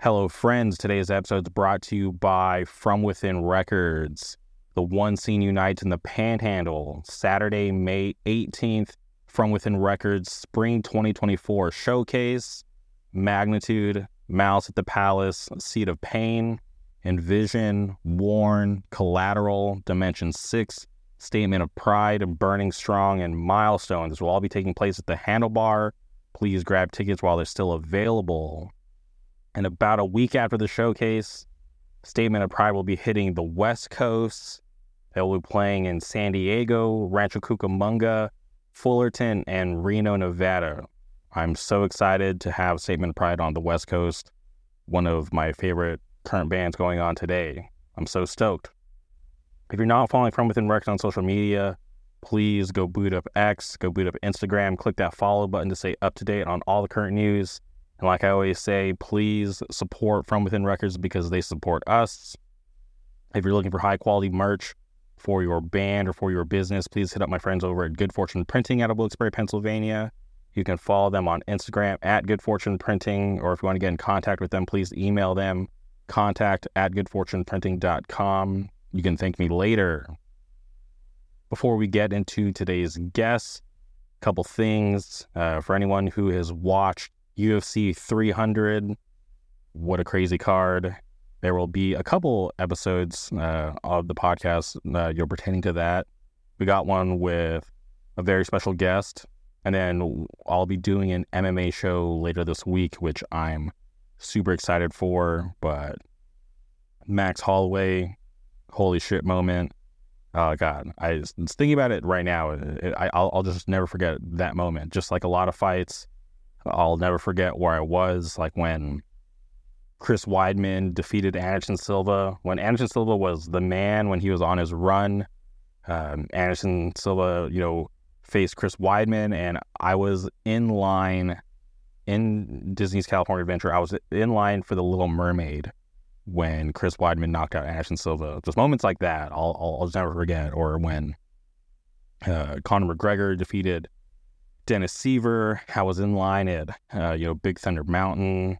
Hello, friends. Today's episode is brought to you by From Within Records. The one scene unites in the Panhandle. Saturday, May 18th, From Within Records Spring 2024 Showcase, Magnitude, Malice at the Palace, Seed of Pain, Envision, Worn, Collateral, Dimension 6, Statement of Pride, Burning Strong, and Milestones. This will all be taking place at the Handlebar. Please grab tickets while they're still available. And about a week after the showcase, Statement of Pride will be hitting the West Coast. They will be playing in San Diego, Rancho Cucamonga, Fullerton, and Reno, Nevada. I'm so excited to have Statement of Pride on the West Coast, one of my favorite current bands going on today. I'm so stoked. If you're not following From Within Records on social media, please go boot up X, go boot up Instagram, click that follow button to stay up to date on all the current news. And like I always say, please support From Within Records because they support us. If you're looking for high quality merch for your band or for your business, please hit up my friends over at Good Fortune Printing out of Wilkes-Barre, Pennsylvania. You can follow them on Instagram at Good Fortune Printing, or if you want to get in contact with them, please email them, contact@goodfortuneprinting.com. You can thank me later. Before we get into today's guests, a couple things. For anyone who has watched UFC 300, what a crazy card. There will be a couple episodes of the podcast pertaining to that. We got one with a very special guest, and then I'll be doing an MMA show later this week, which I'm super excited for. But Max Holloway, holy shit moment. Oh, God. I was thinking about it right now. I'll just never forget that moment. Just like a lot of fights, I'll never forget where I was, like when Chris Weidman defeated Anderson Silva. When Anderson Silva was the man, when he was on his run, Anderson Silva, faced Chris Weidman, and I was in line in Disney's California Adventure. I was in line for The Little Mermaid when Chris Weidman knocked out Anderson Silva. Just moments like that, I'll just never forget. Or when Conor McGregor defeated Dennis Seaver. I was in line at Big Thunder Mountain.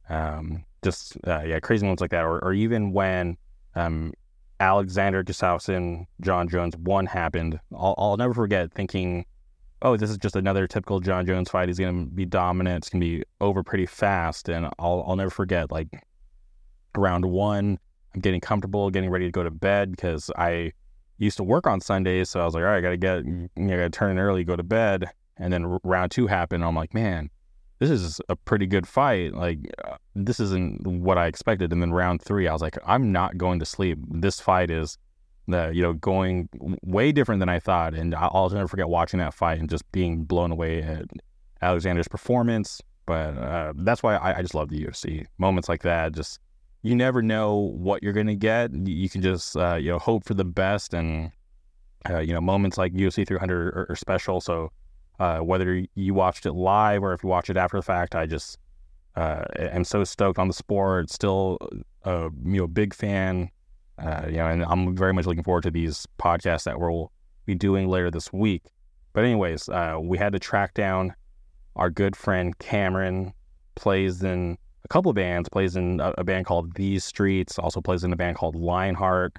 Crazy moments like that. Or even when Alexander Gustafsson, John Jones 1 happened. I'll never forget thinking, oh, this is just another typical John Jones fight. He's going to be dominant. It's going to be over pretty fast. And I'll never forget, like, round 1, I'm getting comfortable, getting ready to go to bed because I used to work on Sundays. So I was like, all right, I got to turn in early, go to bed. And then round 2 happened. I'm like, man, this is a pretty good fight. Like, this isn't what I expected. And then round 3, I was like, I'm not going to sleep. This fight is, going way different than I thought. And I'll never forget watching that fight and just being blown away at Alexander's performance. But that's why I just love the UFC. Moments like that, just, you never know what you're going to get. You can just, hope for the best. And, moments like UFC 300 are special. So, whether you watched it live or if you watch it after the fact, I just am so stoked on the sport. Still a big fan, and I'm very much looking forward to these podcasts that we'll be doing later this week. But anyways, we had to track down our good friend Cameron. Plays in a couple of bands, plays in a band called These Streets, also plays in a band called Lionheart.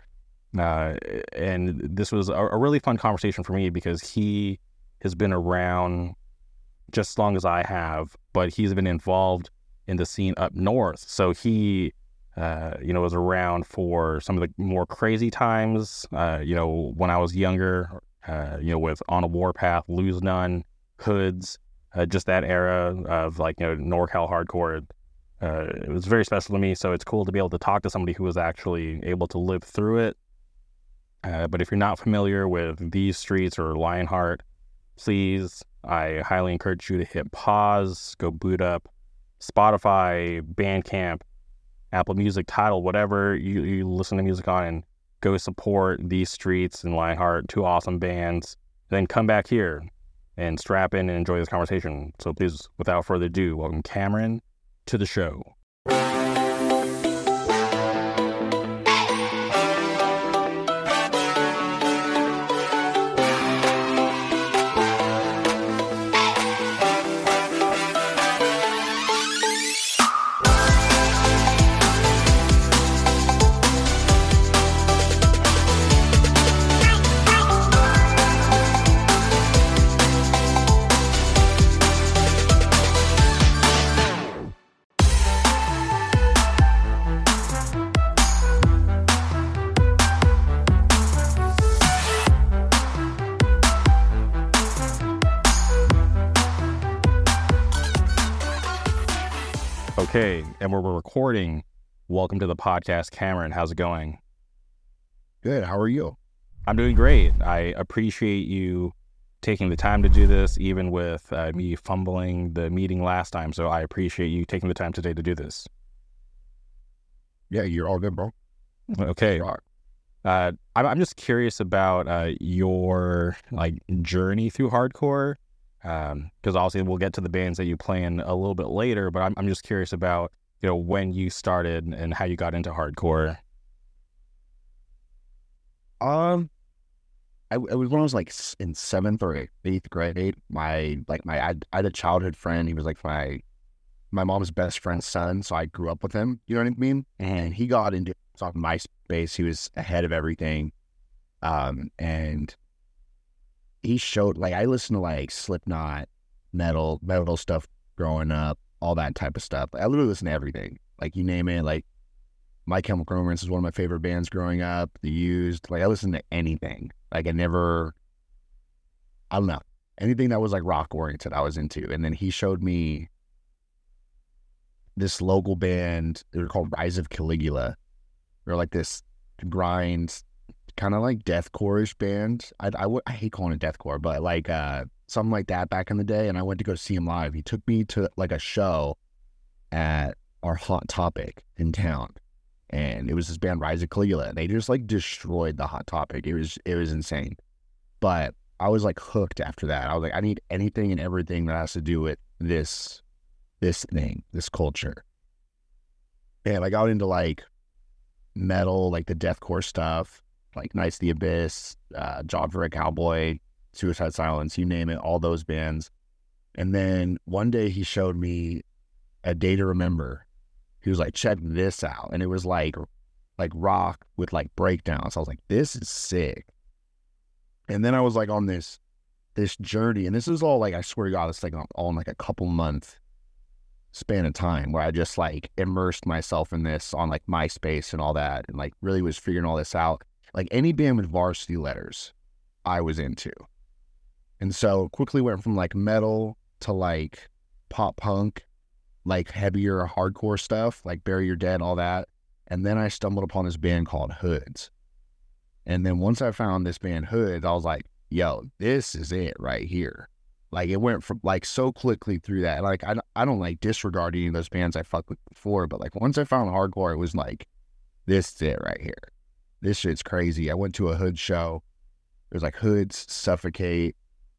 And this was a really fun conversation for me because he has been around just as long as I have, but he's been involved in the scene up north. So he, was around for some of the more crazy times, when I was younger, with On a Warpath, Lose None, Hoods, just that era of NorCal hardcore. It was very special to me. So it's cool to be able to talk to somebody who was actually able to live through it. But if you're not familiar with These Streets or Lionheart, please, I highly encourage you to hit pause, go boot up Spotify, Bandcamp, Apple Music, Tidal, whatever you listen to music on, and go support These Streets and Lionheart, 2 awesome bands. Then come back here and strap in and enjoy this conversation. So please, without further ado, welcome Cameron to the show. Okay, and we're recording. Welcome to the podcast, Cameron. How's it going? Good. How are you? I'm doing great. I appreciate you taking the time to do this, even with me fumbling the meeting last time. So I appreciate you taking the time today to do this. Yeah, you're all good, bro. Okay. I'm just curious about your journey through hardcore, because obviously we'll get to the bands that you play in a little bit later. But I'm just curious about when you started and how you got into hardcore. It was when I was like in 7th or 8th grade. I had a childhood friend. He was like my mom's best friend's son, so I grew up with him. You know what I mean? And he got into off MySpace. He was ahead of everything, and he showed I listened to like Slipknot, metal stuff growing up, all that type of stuff. I literally listened to everything, like you name it. Like My Chemical Romance is one of my favorite bands growing up. The Used, I listened to anything. I don't know, anything that was like rock oriented, I was into. And then he showed me this local band. They were called Rise of Caligula. They're like this grind, kind of like deathcore-ish band. I hate calling it deathcore, but something like that back in the day. And I went to go see him live. He took me to like a show at our Hot Topic in town. And it was this band, Rise of Caligula. They just destroyed the Hot Topic. It was insane. But I was hooked after that. I was like, I need anything and everything that has to do with this thing, this culture. And I got into metal, the deathcore stuff, Knights of the Abyss, Job for a Cowboy, Suicide Silence, you name it, all those bands. And then one day he showed me A Day to Remember. He was like, check this out. And it was like rock with breakdowns. I was like, this is sick. And then I was on this journey. And this is all I swear to God, it's all in a couple month span of time where I just immersed myself in this on MySpace and all that. And really was figuring all this out. Any band with varsity letters I was into. And so quickly went from metal to pop punk, heavier hardcore stuff, Bury Your Dead, all that. And then I stumbled upon this band called Hoods. And then once I found this band Hoods, I was like, yo, this is it right here. It went from so quickly through that. I don't disregard any of those bands I fucked with before, but once I found hardcore, it was this is it right here. This shit's crazy. I went to a Hoods show. It was Hoods, Suffocate,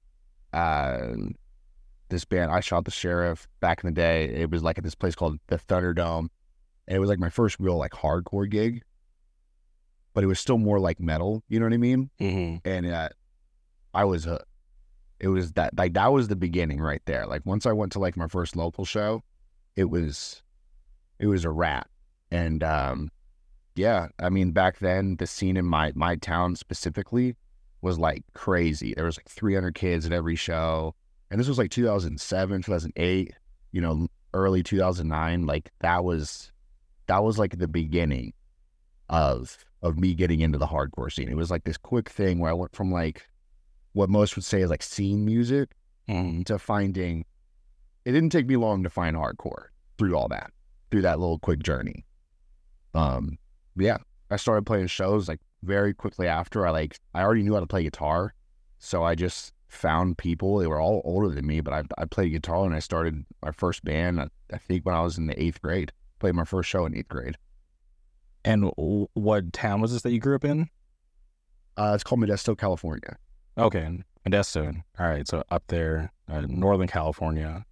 this band, I Shot the Sheriff, back in the day. It was at this place called the Thunderdome. And it was my first real hardcore gig. But it was still more metal, you know what I mean? Mm-hmm. And I was hooked. It was that was the beginning right there. Once I went to my first local show, it was a wrap. And yeah, I mean, back then the scene in my town specifically was crazy. There was 300 kids at every show. And this was 2007, 2008, early 2009. That was the beginning of me getting into the hardcore scene. It was this quick thing where I went from what most would say is scene music to finding. It didn't take me long to find hardcore through that little quick journey. Yeah, I started playing shows very quickly after. I already knew how to play guitar, so I just found people. They were all older than me, but I played guitar and I started my first band, I think when I was in the 8th grade. Played my first show in 8th grade. And what town was this that you grew up in? It's called Modesto, California. Okay, Modesto. All right, so up there, Northern California.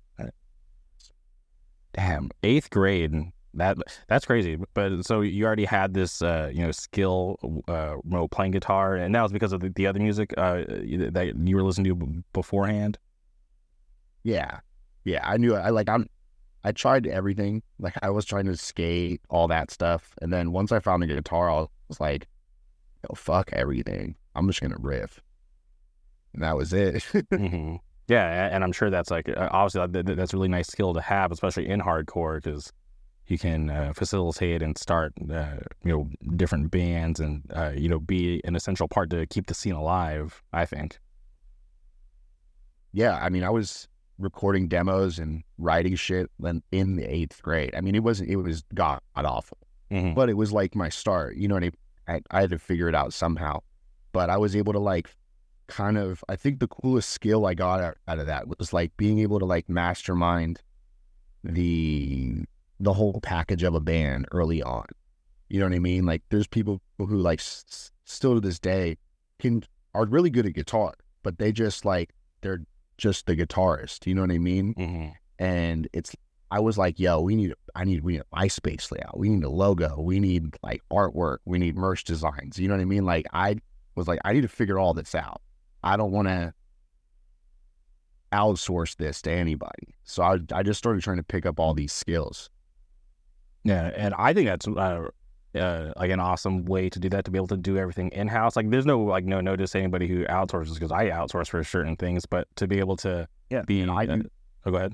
Damn, 8th grade. That's crazy. But so you already had this skill playing guitar, and that was because of the other music that you were listening to beforehand. Yeah, I knew it. I tried everything. I was trying to skate, all that stuff, and then once I found the guitar, I was like, yo, fuck everything. I'm just gonna riff, and that was it. Mm-hmm. Yeah, and I'm sure that's obviously that's a really nice skill to have, especially in hardcore, because you can facilitate and start different bands and be an essential part to keep the scene alive, I think. Yeah, I mean, I was recording demos and writing shit in the 8th grade. I mean, it was god awful, but it was like my start. You know what I mean? I had to figure it out somehow, but I was able to like kind of, I think the coolest skill I got out of that was like being able to like mastermind the whole package of a band early on. You know what I mean? Like there's people who like still to this day are really good at guitar, but they're just the guitarist. You know what I mean? And I was like, yo, we need a MySpace layout. We need a logo. We need like artwork. We need merch designs. You know what I mean? Like I was like, I need to figure all this out. I don't want to outsource this to anybody. So I just started trying to pick up all these skills. Yeah, and I think that's like an awesome way to do that, to be able to do everything in house. Like there's no notice to anybody who outsources, because I outsource for certain things, but to be able to be I do. Oh, go ahead.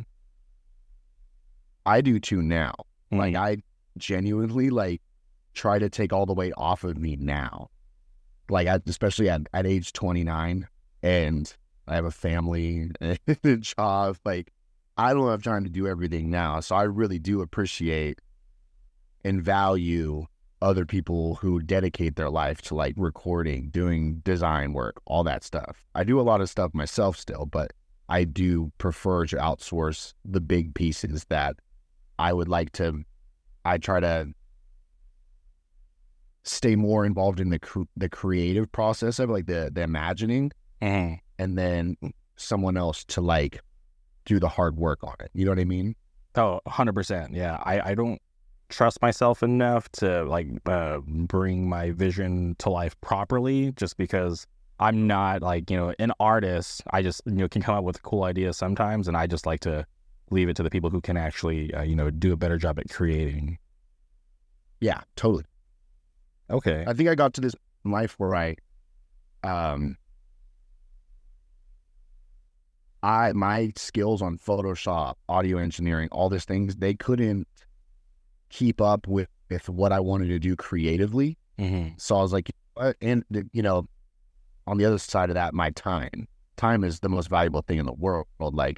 I do too now. Like I genuinely like try to take all the weight off of me now. Like especially at age 29, and I have a family and a job. Like I don't have time to do everything now. So I really do appreciate and value other people who dedicate their life to like recording, doing design work, all that stuff. I do a lot of stuff myself still, but I do prefer to outsource the big pieces that I try to stay more involved in the creative process of like the imagining, and then someone else to like do the hard work on it. You know what I mean? Oh, 100%. Yeah. I don't trust myself enough to like bring my vision to life properly, just because I'm not like, an artist. I just, can come up with cool ideas sometimes, and I just like to leave it to the people who can actually, do a better job at creating. Yeah, totally. Okay. I think I got to this in life where my skills on Photoshop, audio engineering, all these things, they couldn't keep up with what I wanted to do creatively. So I was like, and on the other side of that, my time is the most valuable thing in the world. Like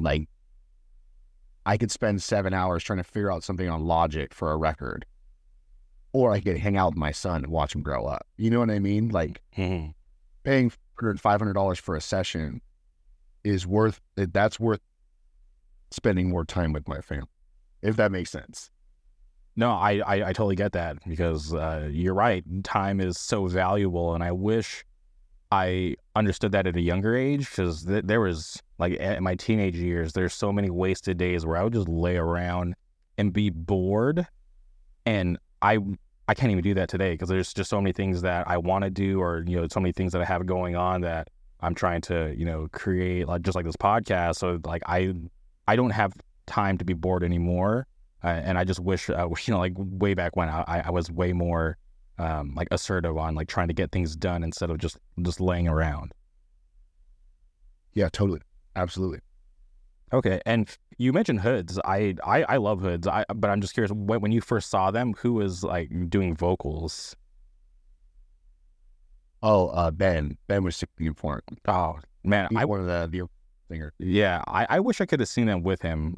I could spend 7 hours trying to figure out something on Logic for a record, or I could hang out with my son and watch him grow up. You know what I mean? Like paying $500 for a session is worth spending more time with my family, if that makes sense. No, I totally get that, because you're right. Time is so valuable, and I wish I understood that at a younger age, because there was, like, in my teenage years, there's so many wasted days where I would just lay around and be bored, and I can't even do that today, because there's just so many things that I want to do, or so many things that I have going on that I'm trying to create, like just like this podcast. So like I don't have time to be bored anymore, and I just wish like way back when I was way more like assertive on like trying to get things done instead of just laying around. Yeah, totally, absolutely. Okay, and you mentioned Hoods. I love Hoods. But I'm just curious, when you first saw them, who was like doing vocals? Oh, Ben was super important. Oh man, one of the singer. Yeah, I wish I could have seen them with him.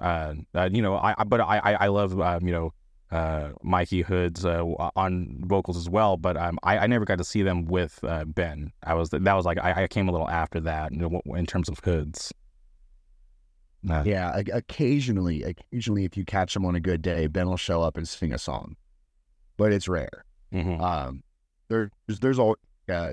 I love Mikey Hoods on vocals as well. But I never got to see them with Ben. I came a little after that, in terms of Hoods. Yeah, occasionally, if you catch him on a good day, Ben will show up and sing a song, but it's rare. There's all.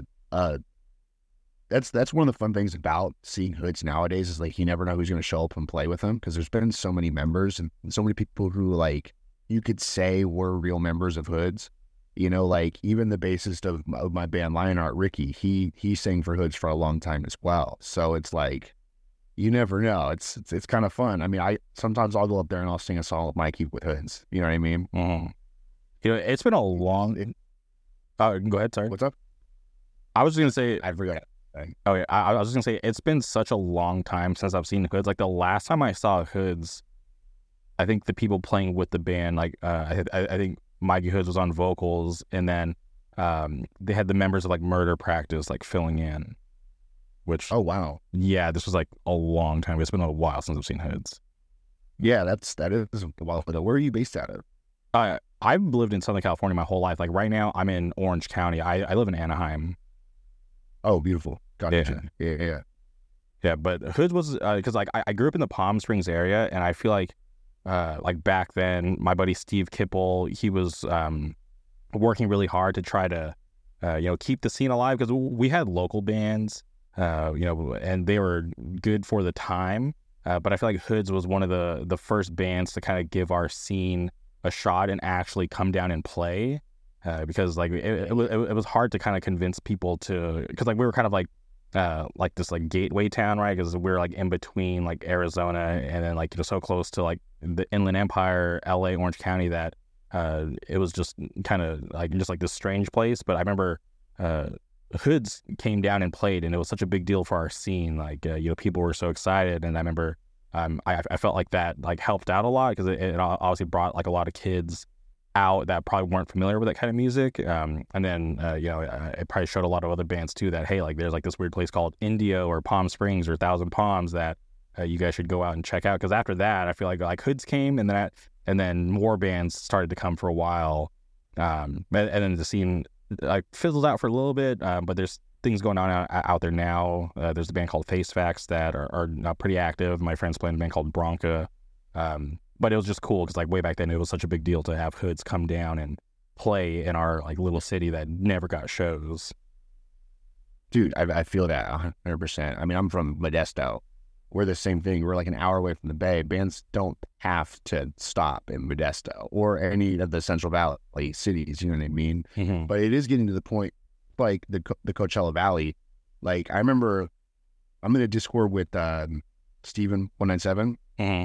That's one of the fun things about seeing Hoods nowadays, is like you never know who's going to show up and play with him, because there's been so many members and so many people who like you could say were real members of Hoods. Like even the bassist of my band Lionheart, Ricky, he sang for Hoods for a long time as well. So it's like you never know. It's kind of fun. I mean, sometimes I'll go up there and I'll sing a song with Mikey with Hoods. You know what I mean? It's been a long. Go ahead. Sorry. What's up? I was going to say, I forgot. Oh yeah, I was just going to say, it's been such a long time since I've seen Hoods. Like the last time I saw Hoods, I think the people playing with the band, like I think Mikey Hoods was on vocals, and then they had the members of like Murder Practice like filling in. which, Oh wow. yeah, this was like a long time ago. It's been a while since I've seen Hoods. Yeah, that is a while ago. Where are you based out of? I've lived in Southern California my whole life. Like right now, I'm in Orange County. I live in Anaheim. Oh, beautiful. Gotcha. Yeah. Yeah, but Hoods was because like I grew up in the Palm Springs area, and I feel like back then, my buddy Steve Kipple, he was working really hard to try to keep the scene alive, because we had local bands, and they were good for the time. But I feel like Hoods was one of the first bands to kind of give our scene a shot and actually come down and play, because like it was hard to kind of convince people to, because like we were kind of like this like gateway town, right? Because we're like in between like Arizona and then like so close to like the Inland Empire, LA, Orange County, that it was just kind of like just like this strange place. But I remember Hoods came down and played, and it was such a big deal for our scene. Like people were so excited, and I remember I felt like that like helped out a lot, because it obviously brought like a lot of kids out that probably weren't familiar with that kind of music, and then it probably showed a lot of other bands too that, hey, like there's like this weird place called Indio or Palm Springs or Thousand Palms that you guys should go out and check out. Because after that, I feel like Hoods came, and then more bands started to come for a while, and then the scene like fizzled out for a little bit, but there's things going on out there now. There's a band called Face Facts that are pretty active. My friends play in a band called Bronca. But it was just cool because like way back then, it was such a big deal to have Hoods come down and play in our like little city that never got shows. Dude, I feel that 100%. I mean, I'm from Modesto. We're the same thing. We're like an hour away from the Bay. Bands don't have to stop in Modesto or any of the Central Valley cities. You know what I mean? Mm-hmm. But it is getting to the point, like the Coachella Valley. Like I remember, I'm in a Discord with Steven 197. Mm-hmm.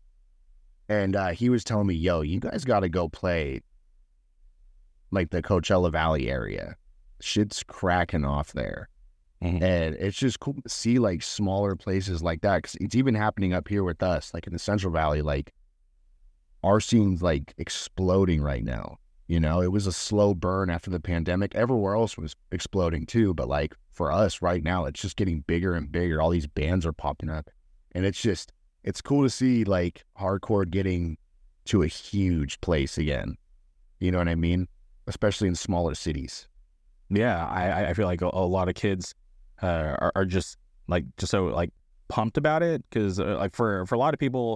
And he was telling me, yo, you guys got to go play like the Coachella Valley area. Shit's cracking off there. Mm-hmm. And it's just cool to see like smaller places like that. Cause it's even happening up here with us, like in the Central Valley. Like our scene's like exploding right now. It was a slow burn after the pandemic. Everywhere else was exploding too. But like for us right now, it's just getting bigger and bigger. All these bands are popping up. And it's cool to see like hardcore getting to a huge place again. You know what I mean? Especially in smaller cities. Yeah, I feel like a lot of kids are just so like pumped about it, because like for a lot of people,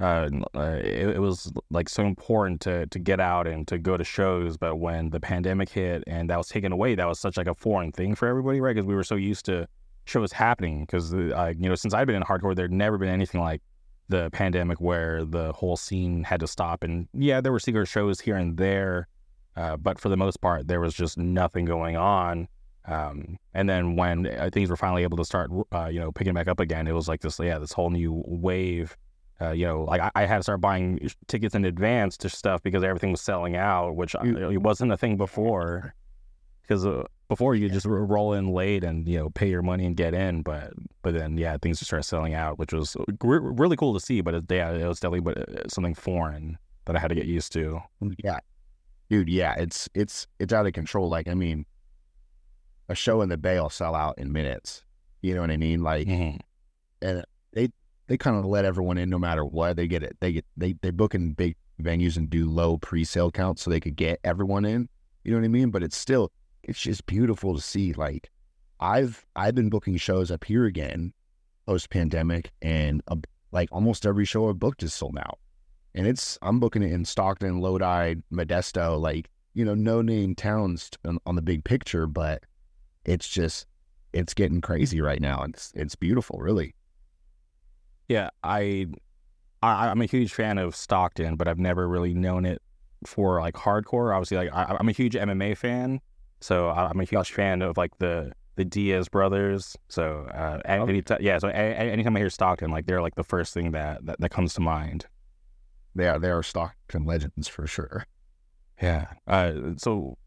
it was like so important to get out and to go to shows. But when the pandemic hit and that was taken away, that was such like a foreign thing for everybody, right? Because we were so used to shows happening. Because since I've been in hardcore, there'd never been anything like the pandemic where the whole scene had to stop. And yeah, there were secret shows here and there, but for the most part, there was just nothing going on. And then when things were finally able to start, picking back up again, it was like this whole new wave. Like I had to start buying tickets in advance to stuff because everything was selling out, which it wasn't a thing before. Because before you just roll in late and pay your money and get in, but then things just started selling out, which was really cool to see. But it was definitely something foreign that I had to get used to. Yeah, dude. Yeah, it's out of control. Like I mean, a show in the Bay will sell out in minutes. You know what I mean? Like, mm-hmm. And they kind of let everyone in no matter what. They book in big venues and do low pre-sale counts so they could get everyone in. You know what I mean? But it's just beautiful to see. Like I've been booking shows up here again post pandemic, and like almost every show I've booked is sold out. And I'm booking it in Stockton, Lodi, Modesto, like no name towns on the big picture, but it's getting crazy right now. It's beautiful, really. Yeah, I'm a huge fan of Stockton, but I've never really known it for like hardcore. Obviously, like I'm a huge MMA fan. So I'm a huge fan of like the Diaz brothers. So anytime I hear Stockton, like they're like the first thing that comes to mind. They are Stockton legends for sure. Yeah. So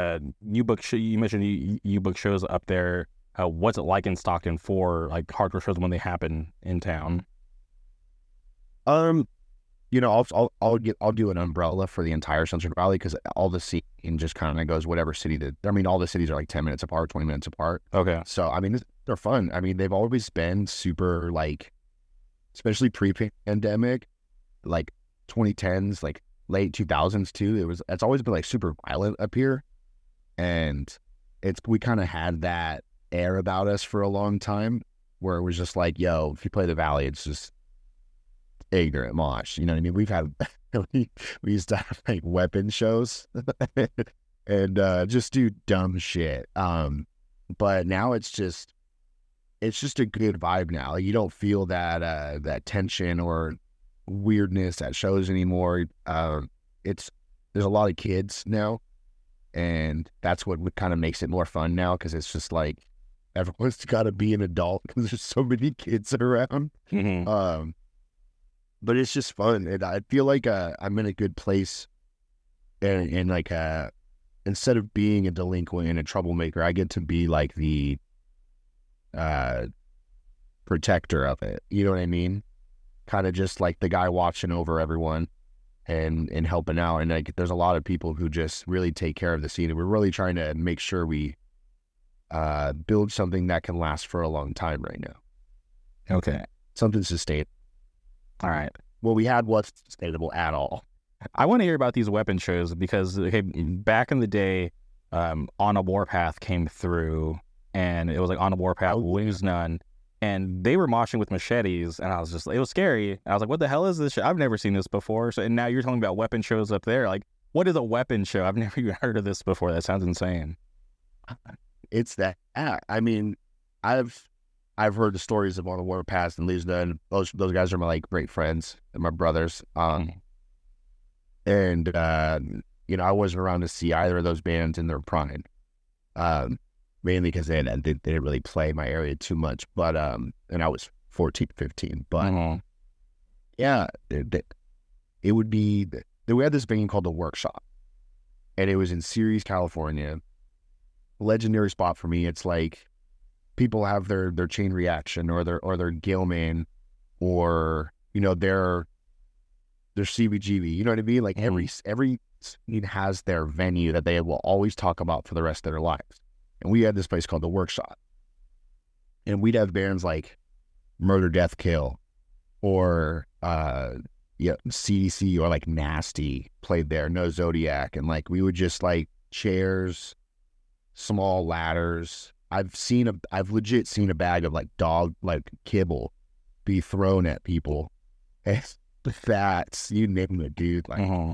you mentioned you book shows up there. What's it like in Stockton for like hardcore shows when they happen in town? I'll do an umbrella for the entire Central Valley, because all the scene just kind of goes whatever city all the cities are like 10 minutes apart, 20 minutes apart. Okay. So I mean, they're fun. I mean, they've always been super like, especially pre-pandemic, like 2010s, like late 2000s too. It's always been like super violent up here, and we kind of had that air about us for a long time, where it was just like, yo, if you play the Valley, it's just ignorant mosh. You know what I mean? We've had we used to have like weapon shows and just do dumb shit. But now it's just a good vibe now. You don't feel that tension or weirdness at shows anymore. There's a lot of kids now, and that's what kind of makes it more fun now, because it's just like everyone's got to be an adult because there's so many kids around. Mm-hmm. But it's just fun, and I feel like I'm in a good place, and like instead of being a delinquent and a troublemaker, I get to be like the protector of it. You know what I mean? Kind of just like the guy watching over everyone and helping out. And like, there's a lot of people who just really take care of the scene, and we're really trying to make sure we build something that can last for a long time right now. Okay. Something sustainable. All right. Well, we had what's sustainable at all. I want to hear about these weapon shows because back in the day, On a Warpath came through, and it was like On a Warpath, Lose None, and they were moshing with machetes, and I was just, it was scary. I was like, what the hell is this shit? I've never seen this before. So, and now you're talking about weapon shows up there. Like, what is a weapon show? I've never even heard of this before. That sounds insane. It's that. I mean, I've heard the stories of On a Warpath and Lose None. Those guys are my like great friends and my brothers. And you know, I wasn't around to see either of those bands in their prime. Mainly because they didn't really play my area too much. But and I was 14, 15. But yeah, it would be. We had this band called The Workshop, and it was in Ceres, California. Legendary spot for me. It's like people have their Chain Reaction or their Gilman, or you know their CBGB. You know what I mean? Like every scene has their venue that they will always talk about for the rest of their lives. And we had this place called The Workshop, and we'd have bands like Murder, Death, Kill, or CDC, or like Nasty played there. No Zodiac, and like we would just like chairs, small ladders. I've legit seen a bag of like dog like kibble be thrown at people. That's, you name it, dude. Like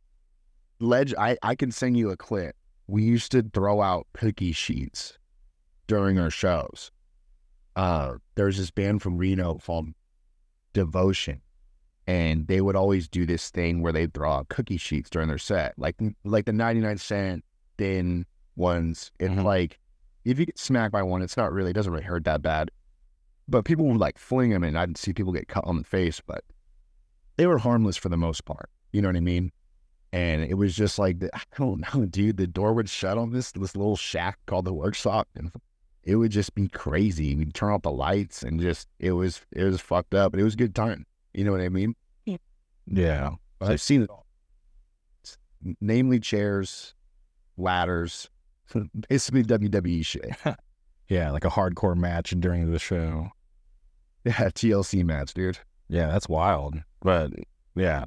I can sing you a clip. We used to throw out cookie sheets during our shows. There's this band from Reno called Devotion, and they would always do this thing where they'd throw out cookie sheets during their set, like the 99-cent thin ones. It's like, if you get smacked by one, it doesn't really hurt that bad. But people would like fling them, and I'd see people get cut on the face, but they were harmless for the most part. You know what I mean? And it was just like, I don't know, dude, the door would shut on this little shack called The Workshop, and it would just be crazy. We'd turn off the lights, and just, it was fucked up, but it was a good time. You know what I mean? Yeah. I've seen it all. Namely chairs, ladders, basically WWE shit. Yeah, like a hardcore match during the show. Yeah, TLC match, dude. Yeah, that's wild. But yeah.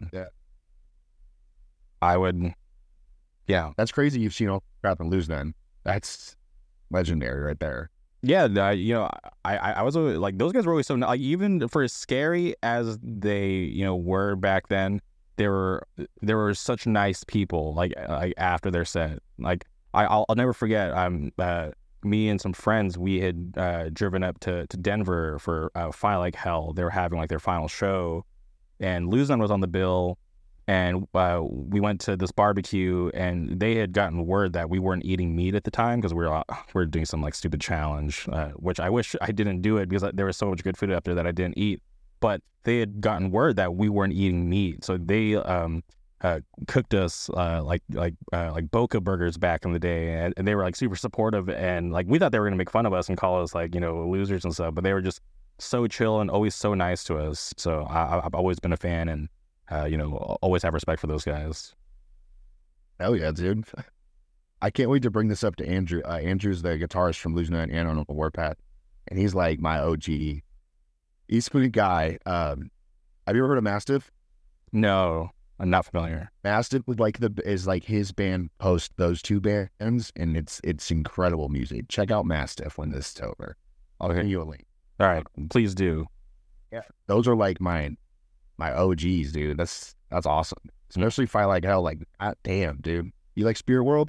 I would, yeah. That's crazy you've seen all crap and Lose None. That's legendary right there. Yeah, I was like, those guys were always so, like, even for as scary as they, were back then, they were such nice people, like after their set. Like, I'll never forget, me and some friends, we had driven up to Denver for Fly Like Hell. They were having like their final show, and Lose None was on the bill. And we went to this barbecue, and they had gotten word that we weren't eating meat at the time because we were doing some like stupid challenge, which I wish I didn't do it because there was so much good food up there that I didn't eat. But they had gotten word that we weren't eating meat, so they cooked us like Boca burgers back in the day, and they were like super supportive, and like we thought they were gonna make fun of us and call us like losers and stuff, but they were just so chill and always so nice to us. So I've always been a fan, and always have respect for those guys. Hell yeah, dude. I can't wait to bring this up to Andrew. Andrew's the guitarist from Lose None and On a Warpath. and he's like my OG. He's a pretty guy. Have you ever heard of Mastiff? No, I'm not familiar. Mastiff would is like his band post those two bands, and it's incredible music. Check out Mastiff when this is over. I'll send you a link. All right, please do. Yeah, those are like my OGs, dude. That's awesome. Especially if I like hell. Like, God damn, dude. You like Spirit World?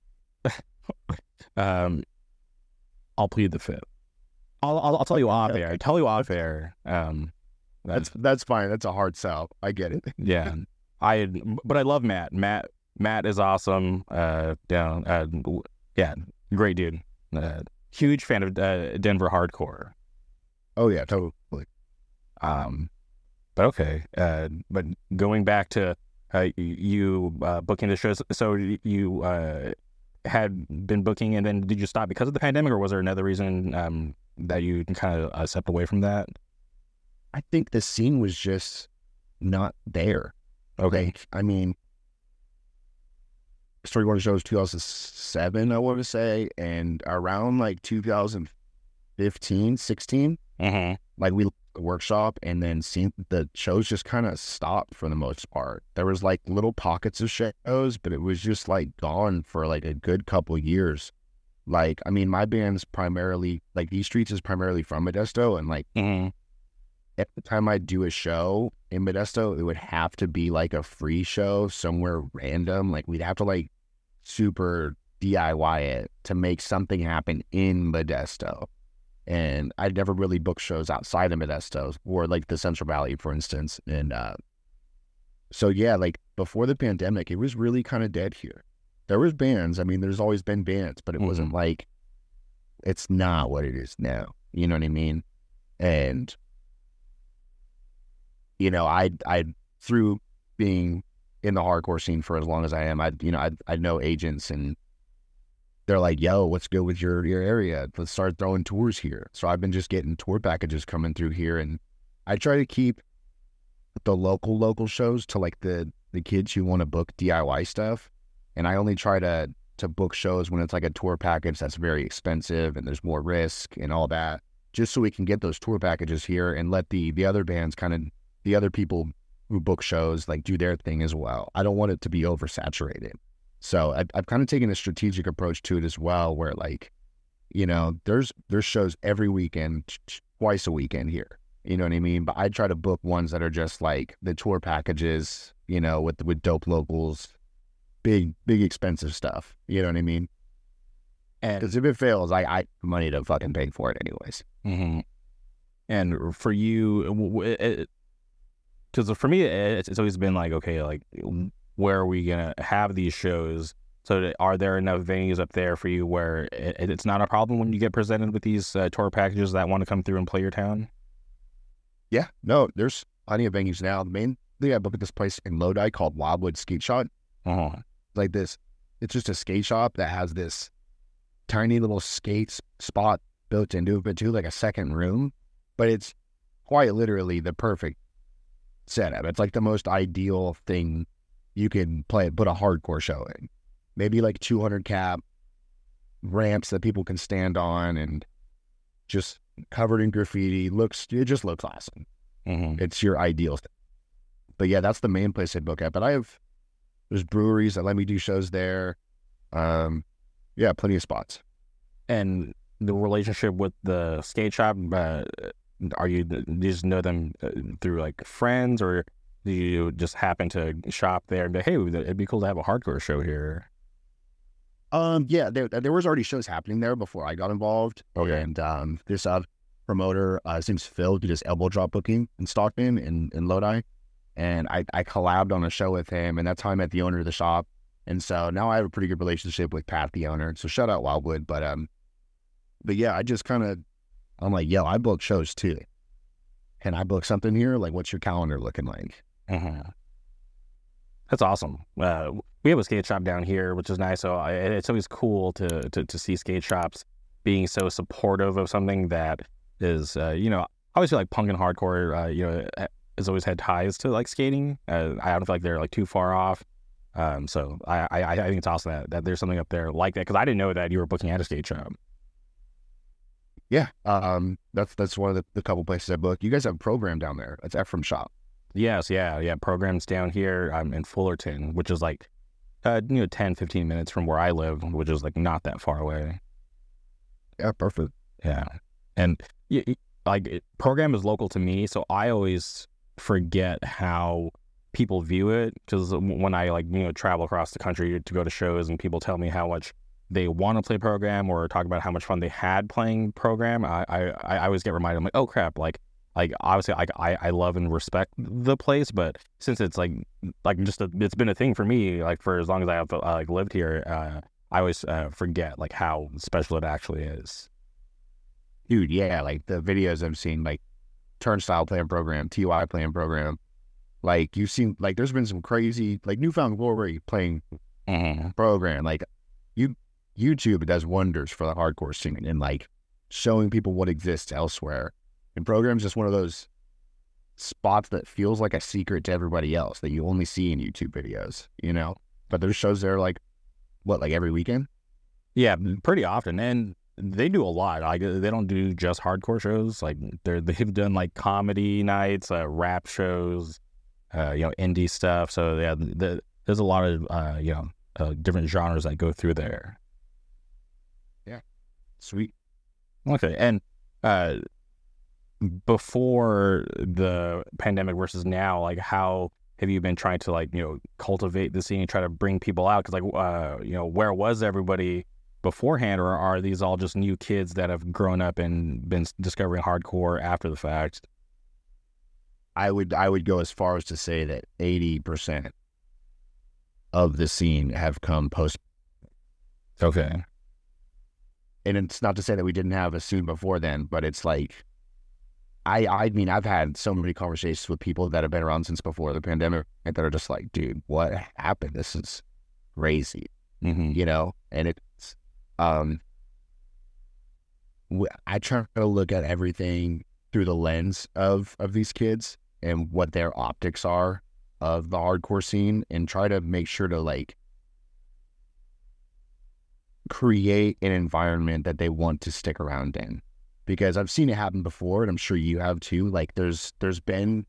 I'll plead the fifth. I'll tell you off air. I'll tell you off air. That's fine. That's a hard sell. I get it. Yeah, but I love Matt. Matt is awesome. Yeah, great dude. Huge fan of Denver hardcore. Oh yeah, totally. But okay. But going back to you booking the shows, so you had been booking, and then did you stop because of the pandemic, or was there another reason that you kind of stepped away from that? I think the scene was just not there. Okay. Like, I mean, Story Corner show was 2007, I want to say, and around like 2015, 16, like we the workshop, and then the shows just kind of stopped for the most part. There was like little pockets of shows, but it was just like gone for like a good couple years. Like, I mean, my band's primarily like These Streets is primarily from Modesto, and like at the time I'd do a show in Modesto, it would have to be like a free show somewhere random. Like we'd have to like super DIY it to make something happen in Modesto. And I'd never really booked shows outside of Modesto or like the Central Valley, for instance. And so, yeah, like before the pandemic, it was really kind of dead here. There was bands. I mean, there's always been bands, but it wasn't like, it's not what it is now. You know what I mean? And, you know, I through being in the hardcore scene for as long as I am, I know agents, and they're like, yo, what's good with your area? Let's start throwing tours here. So I've been just getting tour packages coming through here, and I try to keep the local shows to like the kids who want to book DIY stuff. And I only try to book shows when it's like a tour package that's very expensive and there's more risk and all that, just so we can get those tour packages here and let the other bands the other people who book shows like do their thing as well. I don't want it to be oversaturated. So I've kind of taken a strategic approach to it as well, where like, you know, there's shows every weekend, twice a weekend here. You know what I mean? But I try to book ones that are just like the tour packages, you know, with dope locals, big expensive stuff. You know what I mean? And because if it fails, I have money to fucking pay for it anyways. And for you, because for me, it's always been like, okay, like, where are we going to have these shows? So are there enough venues up there for you where it's not a problem when you get presented with these tour packages that want to come through and play your town? Yeah, no, there's plenty of venues now. The main thing I booked at this place in Lodi called Wildwood Skate Shop. Like this, it's just a skate shop that has this tiny little skate spot built into it, but too, like a second room. But it's quite literally the perfect setup. It's like the most ideal thing you can put a hardcore show in. Maybe like 200 cap ramps that people can stand on, and just covered in graffiti. It just looks awesome. It's your ideal thing. But yeah, that's the main place I book at. But there's breweries that let me do shows there. Yeah, plenty of spots. And the relationship with the skate shop, do you just know them through like friends, or do you just happen to shop there and be, hey, it'd be cool to have a hardcore show here? Yeah, there was already shows happening there before I got involved. Okay. And this promoter, his name's Phil, he does elbow drop booking in Stockton in Lodi. And I collabed on a show with him, and that's how I met the owner of the shop. And so now I have a pretty good relationship with Pat, the owner. So shout out Wildwood. But yeah, I just I'm like, yo, I book shows too. Can I book something here? Like, what's your calendar looking like? That's awesome. We have a skate shop down here, which is nice. So it's always cool to see skate shops being so supportive of something that is, you know, I always feel like punk and hardcore, you know, has always had ties to like skating. I don't feel like they're like too far off. So I think it's awesome that there's something up there like that, because I didn't know that you were booking at a skate shop. Yeah. That's one of the couple places I book. You guys have a program down there. That's Ephraim Shop. Yes, yeah. Programs down here. I'm in Fullerton, which is like 10, 15 minutes from where I live, which is like not that far away. Yeah, perfect. Yeah. And program is local to me, so I always forget how people view it, because when I travel across the country to go to shows and people tell me how much they want to play program or talk about how much fun they had playing program, I always get reminded. I'm like, oh crap, like obviously I love and respect the place, but since it's it's been a thing for me like for as long as I have lived here, I always forget like how special it actually is. Dude, yeah, like the videos I've seen, like Turnstile playing program, TY playing program, like you've seen, like there's been some crazy, like Newfound Glory playing program, like YouTube does wonders for the hardcore scene and like showing people what exists elsewhere. And program's just one of those spots that feels like a secret to everybody else that you only see in YouTube videos, But there's shows there like every weekend? Yeah, pretty often. And they do a lot. Like they don't do just hardcore shows. Like they've done like comedy nights, rap shows, indie stuff. So yeah, there's a lot of different genres that go through there. Yeah, sweet. Okay, and before the pandemic versus now, like how have you been trying to cultivate the scene and try to bring people out? Because where was everybody beforehand, or are these all just new kids that have grown up and been discovering hardcore after the fact? I would go as far as to say that 80% of the scene have come post. Okay. And it's not to say that we didn't have a scene before then, but it's like, I mean, I've had so many conversations with people that have been around since before the pandemic that are just like, dude, what happened? This is crazy, And it's, I try to look at everything through the lens of these kids and what their optics are of the hardcore scene, and try to make sure to create an environment that they want to stick around in. Because I've seen it happen before, and I'm sure you have too. Like there's been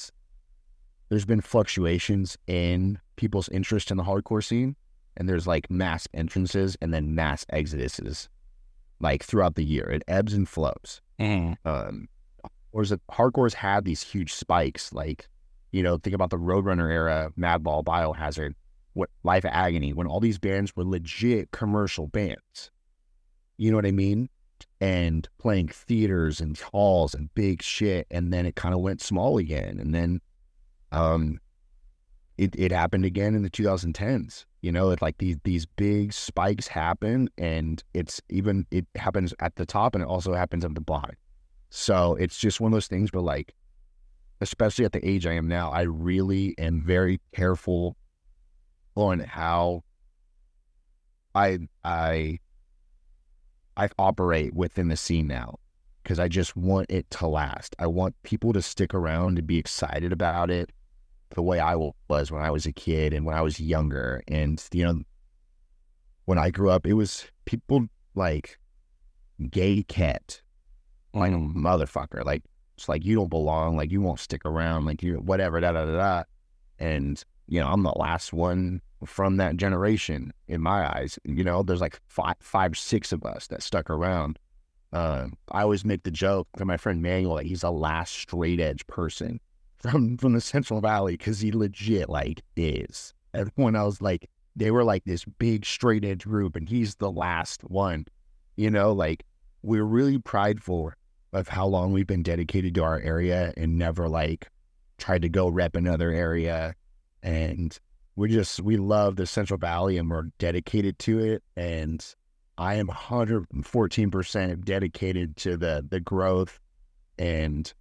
fluctuations in people's interest in the hardcore scene, and there's like mass entrances and then mass exoduses, like throughout the year. It ebbs and flows. Or is it hardcore's had these huge spikes? Like, think about the Roadrunner era, Madball, Biohazard, what Life of Agony, when all these bands were legit commercial bands. You know what I mean? And playing theaters and halls and big shit, and then it kind of went small again, and then it happened again in the 2010s. It's like these big spikes happen, and it happens at the top, and it also happens at the bottom. So it's just one of those things where, like, especially at the age I am now, I really am very careful on how I operate within the scene now, because I just want it to last. I want people to stick around and be excited about it the way I was when I was a kid and when I was younger. And, when I grew up, it was people like gay cat, like motherfucker. Like, it's like, you don't belong. Like, you won't stick around. Like, you whatever, da-da-da-da. And, I'm the last one from that generation in my eyes. There's like five, six of us that stuck around. I always make the joke to my friend Manuel that he's the last straight edge person from the Central Valley, because he legit is. Everyone else, they were like this big straight edge group, and he's the last one. We're really prideful of how long we've been dedicated to our area and never tried to go rep another area. And we love the Central Valley, and we're dedicated to it. And I am 114% dedicated to the growth and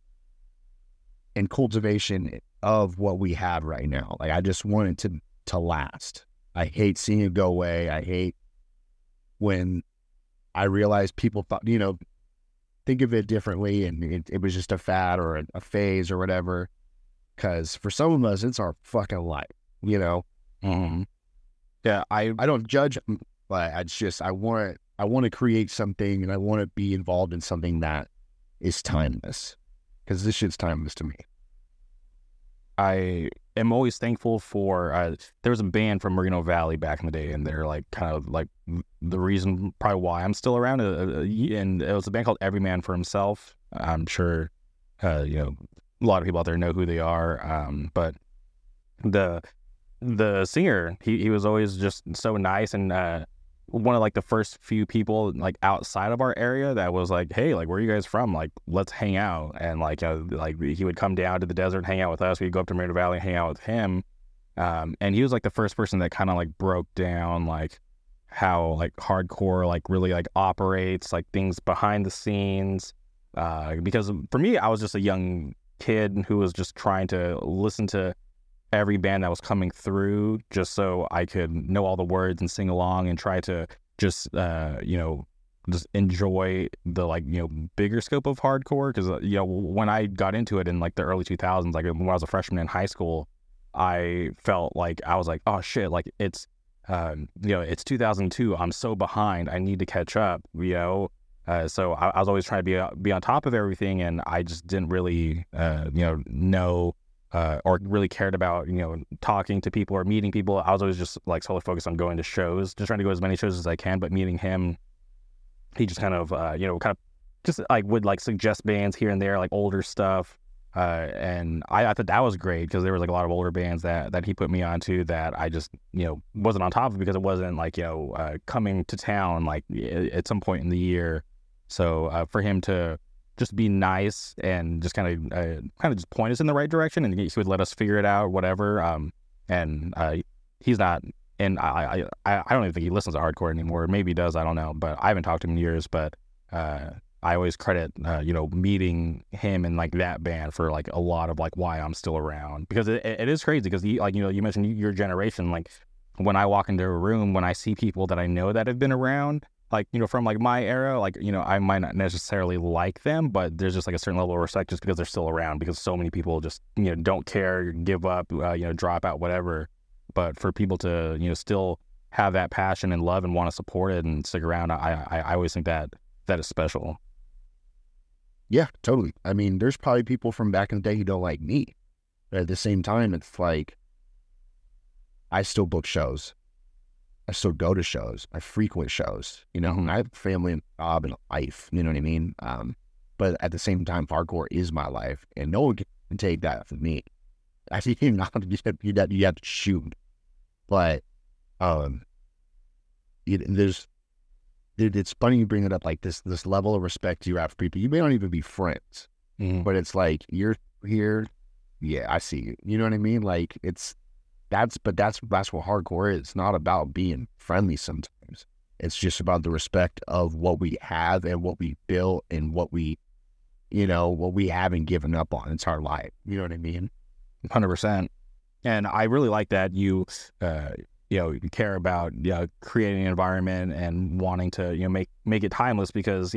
cultivation of what we have right now. I just want it to last. I hate seeing it go away. I hate when I realize people thought, think of it differently, and it was just a fad or a phase or whatever. Because for some of us, it's our fucking life, Yeah, I don't judge, but I want I want to create something and I want to be involved in something that is timeless, because this shit's timeless to me. I am always thankful for there was a band from Moreno Valley back in the day, and they're like kind of like the reason probably why I'm still around, and it was a band called Every Man for Himself. I'm sure a lot of people out there know who they are, but the singer, he was always just so nice, and one of like the first few people like outside of our area that was like, hey, like, where are you guys from? Like, let's hang out. And like he would come down to the desert and hang out with us. We'd go up to Moreno Valley and hang out with him. And he was like the first person that kind of like broke down like how like hardcore like really like operates, like things behind the scenes. Because for me, I was just a young kid who was just trying to listen to every band that was coming through just so I could know all the words and sing along and try to just just enjoy the like bigger scope of hardcore, because when I got into it in like the early 2000s, like when I was a freshman in high school, I felt like I was like, oh shit, like it's it's 2002, I'm so behind, I need to catch up, so I was always trying to be on top of everything, and I just didn't really know or really cared about, talking to people or meeting people. I was always just like solely focused on going to shows, just trying to go as many shows as I can. But meeting him, he just kind of, just like would like suggest bands here and there, like older stuff. And I thought that was great, because there was like a lot of older bands that he put me onto that I just, wasn't on top of, because it wasn't like, coming to town like at some point in the year. So for him to just be nice and just kind of just point us in the right direction, and he would let us figure it out, whatever. And he's not, and I don't even think he listens to hardcore anymore. Maybe he does, I don't know, but I haven't talked to him in years. But I always credit meeting him and like that band for like a lot of like why I'm still around, because it is crazy, because you mentioned your generation, like when I walk into a room, when I see people that I know that have been around, like, from like my era, like, I might not necessarily like them, but there's just like a certain level of respect just because they're still around, because so many people just, don't care, give up, drop out, whatever. But for people to, still have that passion and love and want to support it and stick around, I always think that is special. Yeah, totally. I mean, there's probably people from back in the day who don't like me. But at the same time, it's like, I still book shows. I still go to shows. I frequent shows. I have a family and a job and a life. You know what I mean? But at the same time, hardcore is my life, and no one can take that from me. I think you have to shoot. But it's funny you bring it up, like this level of respect you have for people. You may not even be friends, but it's like, you're here. Yeah, I see you. You know what I mean? Like that's what hardcore is. It's not about being friendly sometimes. It's just about the respect of what we have and what we built and what we haven't given up on. It's our life. You know what I mean? 100%. And I really like that you care about creating an environment and wanting to make it timeless, because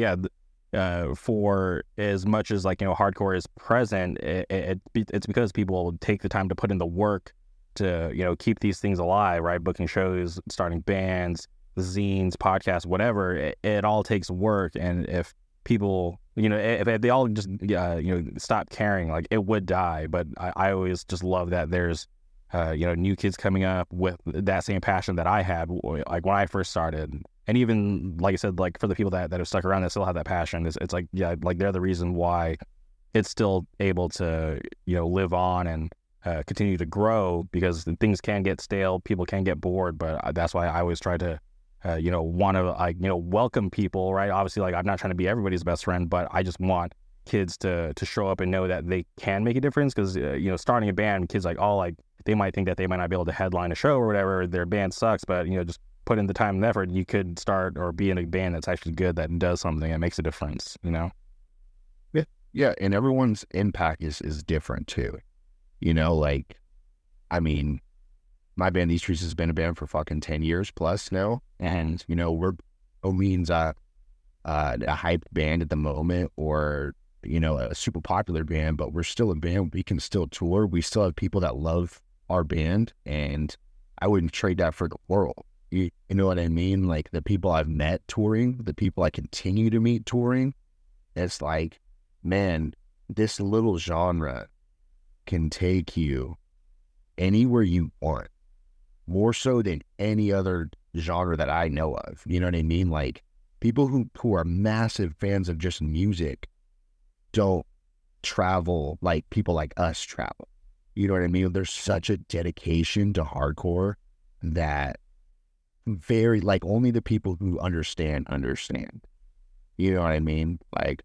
for as much as like hardcore is present, it's because people take the time to put in the work to keep these things alive, right? Booking shows, starting bands, zines, podcasts, whatever. It all takes work, and if people if they all just stop caring, like, it would die. But I always just love that there's new kids coming up with that same passion that I had like when I first started. And even like I said, like for the people that have stuck around that still have that passion, it's like like they're the reason why it's still able to live on and continue to grow, because things can get stale, people can get bored. But that's why I always try to want to welcome people, right? Obviously, like, I'm not trying to be everybody's best friend, but I just want kids to show up and know that they can make a difference. Because starting a band, kids they might think that they might not be able to headline a show or whatever, their band sucks, but just put in the time and effort, you could start or be in a band that's actually good, that does something and makes a difference. Yeah, and everyone's impact is different too. Like, I mean, my band, These Trees, has been a band for fucking 10 years plus now. And, we're means a hyped band at the moment, or, a super popular band, but we're still a band. We can still tour. We still have people that love our band, and I wouldn't trade that for the world. You know what I mean? Like the people I've met touring, the people I continue to meet touring, it's like, man, this little genre can take you anywhere you want, more so than any other genre that I know of. You know what I mean? Like people who are massive fans of just music don't travel like people like us travel. You know what I mean? There's such a dedication to hardcore that very, like, only the people who understand. You know what I mean? Like,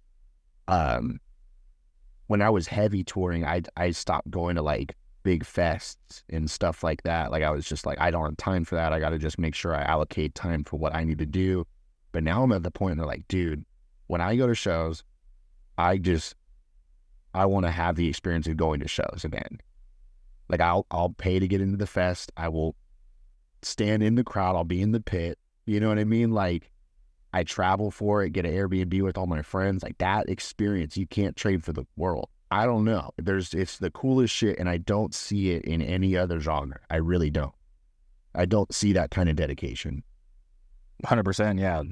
when I was heavy touring, I stopped going to like big fests and stuff like that. Like I was just like, I don't have time for that. I got to just make sure I allocate time for what I need to do. But now I'm at the point where like, dude, when I go to shows, I want to have the experience of going to shows again. Like I'll pay to get into the fest. I will stand in the crowd. I'll be in the pit. You know what I mean? Like I travel for it, get an Airbnb with all my friends. Like that experience, you can't trade for the world. I don't know. It's the coolest shit, and I don't see it in any other genre. I really don't. I don't see that kind of dedication. 100%. Yeah.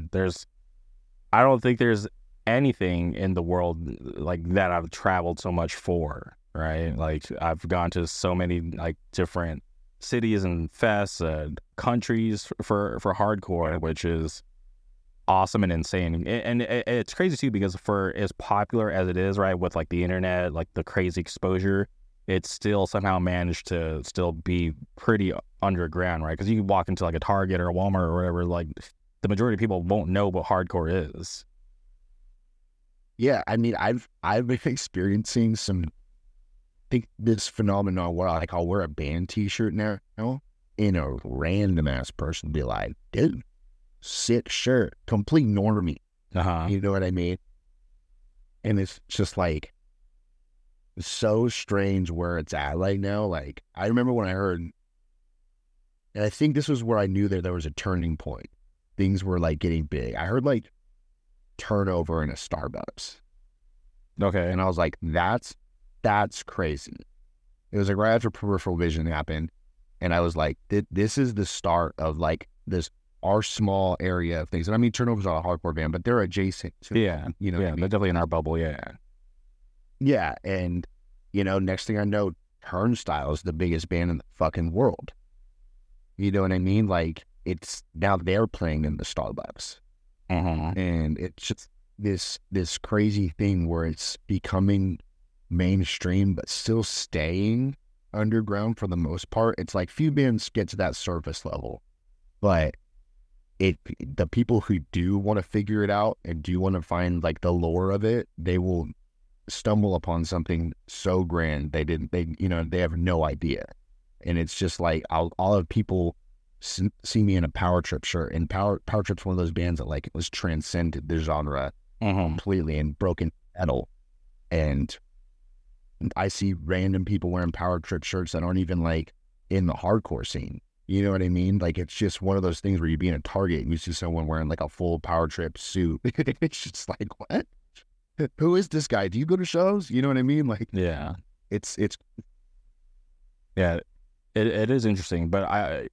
I don't think there's anything in the world like that I've traveled so much for, right? Like I've gone to so many like different cities and fests, countries for hardcore, which is awesome and insane. And it's crazy too, because for as popular as it is, right, with like the internet, like the crazy exposure, it's still somehow managed to still be pretty underground, right? Because you can walk into like a Target or a Walmart or whatever, like the majority of people won't know what hardcore is. Yeah, I mean, I've been experiencing this phenomenon where like I'll wear a band T-shirt now, and a random ass person be like, dude, sick shirt, complete normie. You know what I mean? And it's just like so strange where it's at right now. Like I remember when I heard, and I think this was where I knew that there was a turning point. Things were like getting big. I heard like turnover in a Starbucks. Okay. And I was like, that's crazy. It was like right after Peripheral Vision happened. And I was like, this is the start of like this, our small area of things. And I mean, Turnover's not a hardcore band, but they're adjacent to, you know, yeah, they're definitely in our bubble. Yeah. Yeah. And, you know, next thing I know, Turnstile is the biggest band in the fucking world. You know what I mean? Like it's now they're playing in the Starbucks. And it's just this crazy thing where it's becoming mainstream, but still staying underground for the most part. It's like few bands get to that surface level, but the people who do want to figure it out and do want to find like the lore of it, they will stumble upon something so grand they have no idea. And it's just like I'll have people see me in a Power Trip shirt, and Power Trip's one of those bands that like it was transcended the genre completely and broken metal. And I see random people wearing Power Trip shirts that aren't even like in the hardcore scene. You know what I mean? Like it's just one of those things where you be in a Target and you see someone wearing like a full Power Trip suit. It's just like, what? Who is this guy? Do you go to shows? You know what I mean? Like, yeah, it's yeah, it is interesting, but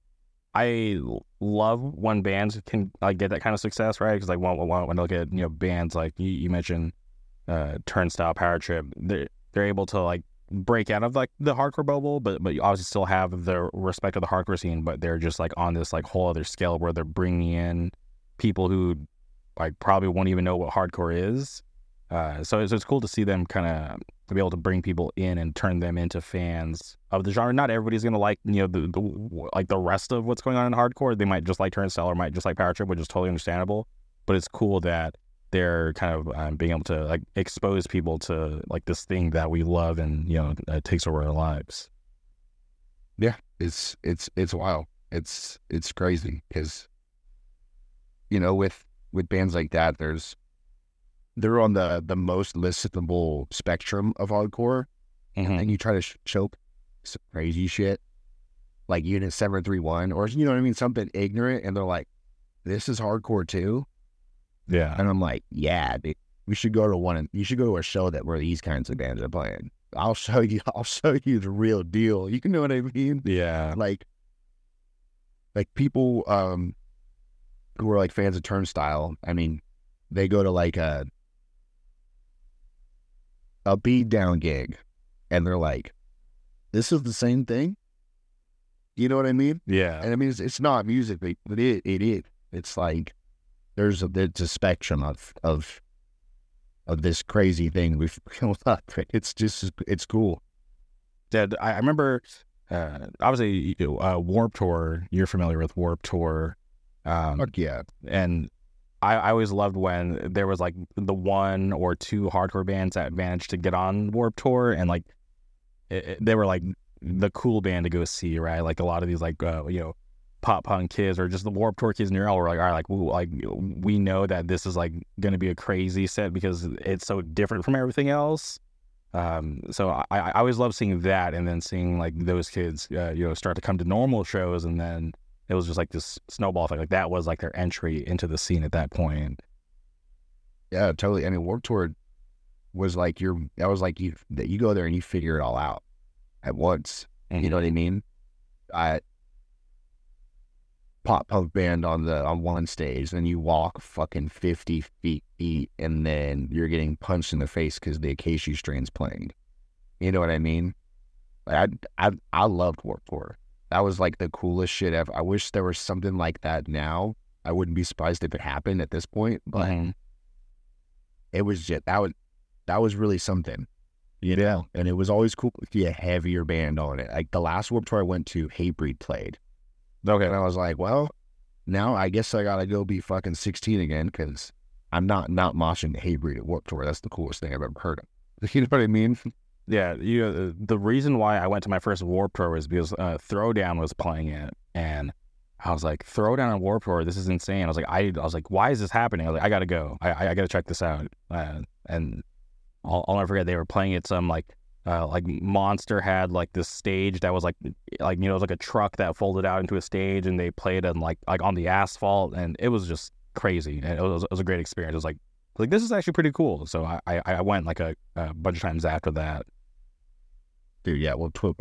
I love when bands can like get that kind of success, right? Because like when I look at bands like you mentioned, Turnstile, Power Trip, they're able to like break out of like the hardcore bubble, but you obviously still have the respect of the hardcore scene, but they're just like on this like whole other scale where they're bringing in people who like probably won't even know what hardcore is. So it's cool to see them kind of to be able to bring people in and turn them into fans of the genre. Not everybody's gonna like the rest of what's going on in hardcore. They might just like Turnstile or might just like Power Trip, which is totally understandable. But it's cool that they're kind of being able to like expose people to like this thing that we love and it takes over our lives. Yeah, it's wild. It's crazy because with bands like that, they're on the most listenable spectrum of hardcore, and then you try to choke some crazy shit like Unit 731 or something ignorant, and they're like, "This is hardcore too." Yeah, and I'm like, "Yeah, dude, we should go to you should go to a show where these kinds of bands are playing. I'll show you the real deal. You know what I mean?" Yeah, like like people who are like fans of Turnstile, I mean, they go to like a beat down gig and they're like, this is the same thing. You know what I mean? Yeah. And I mean, it's not music, but it is. It's like there's a spectrum of this crazy thing we've built up. It's just it's cool. Dad, I remember obviously Warped Tour. You're familiar with Warped Tour, Fuck yeah. and I always loved when there was like the one or two hardcore bands that managed to get on Warped Tour, and like they were like the cool band to go see, right? Like a lot of these like pop punk kids or just the Warped Tour kids in Neural were like, all right, like we know that this is like going to be a crazy set because it's so different from everything else. So I always love seeing that, and then seeing like those kids start to come to normal shows, and then it was just like this snowball effect. Like that was like their entry into the scene at that point. Yeah, totally. I mean, Warped Tour was like you go there and you figure it all out at once. Mm-hmm. You know what I mean? Pop punk band on one stage, then you walk fucking 50 feet, and then you're getting punched in the face because the Acacia Strain's playing. You know what I mean? Like, I loved Warped Tour. That was like the coolest shit ever. I wish there was something like that now. I wouldn't be surprised if it happened at this point, but it was just that was really something. You know, and it was always cool to see a heavier band on it. Like the last Warped Tour I went to, Hatebreed played. Okay. And I was like, well, now I guess I gotta go be fucking 16 again because I'm not moshing Hatebreed at Warped Tour. That's the coolest thing I've ever heard of. You know what I mean? Yeah, the reason why I went to my first Warped Tour was because Throwdown was playing it, and I was like, Throwdown on Warped Tour, this is insane. I was like, why is this happening? I was like, I gotta go. I gotta check this out. And I'll never forget, they were playing at some like Monster had like this stage that was like it was like a truck that folded out into a stage, and they played on like on the asphalt, and it was just crazy, and it was a great experience. It was like this is actually pretty cool. So I went like a bunch of times after that. Dude, yeah, well, Tour.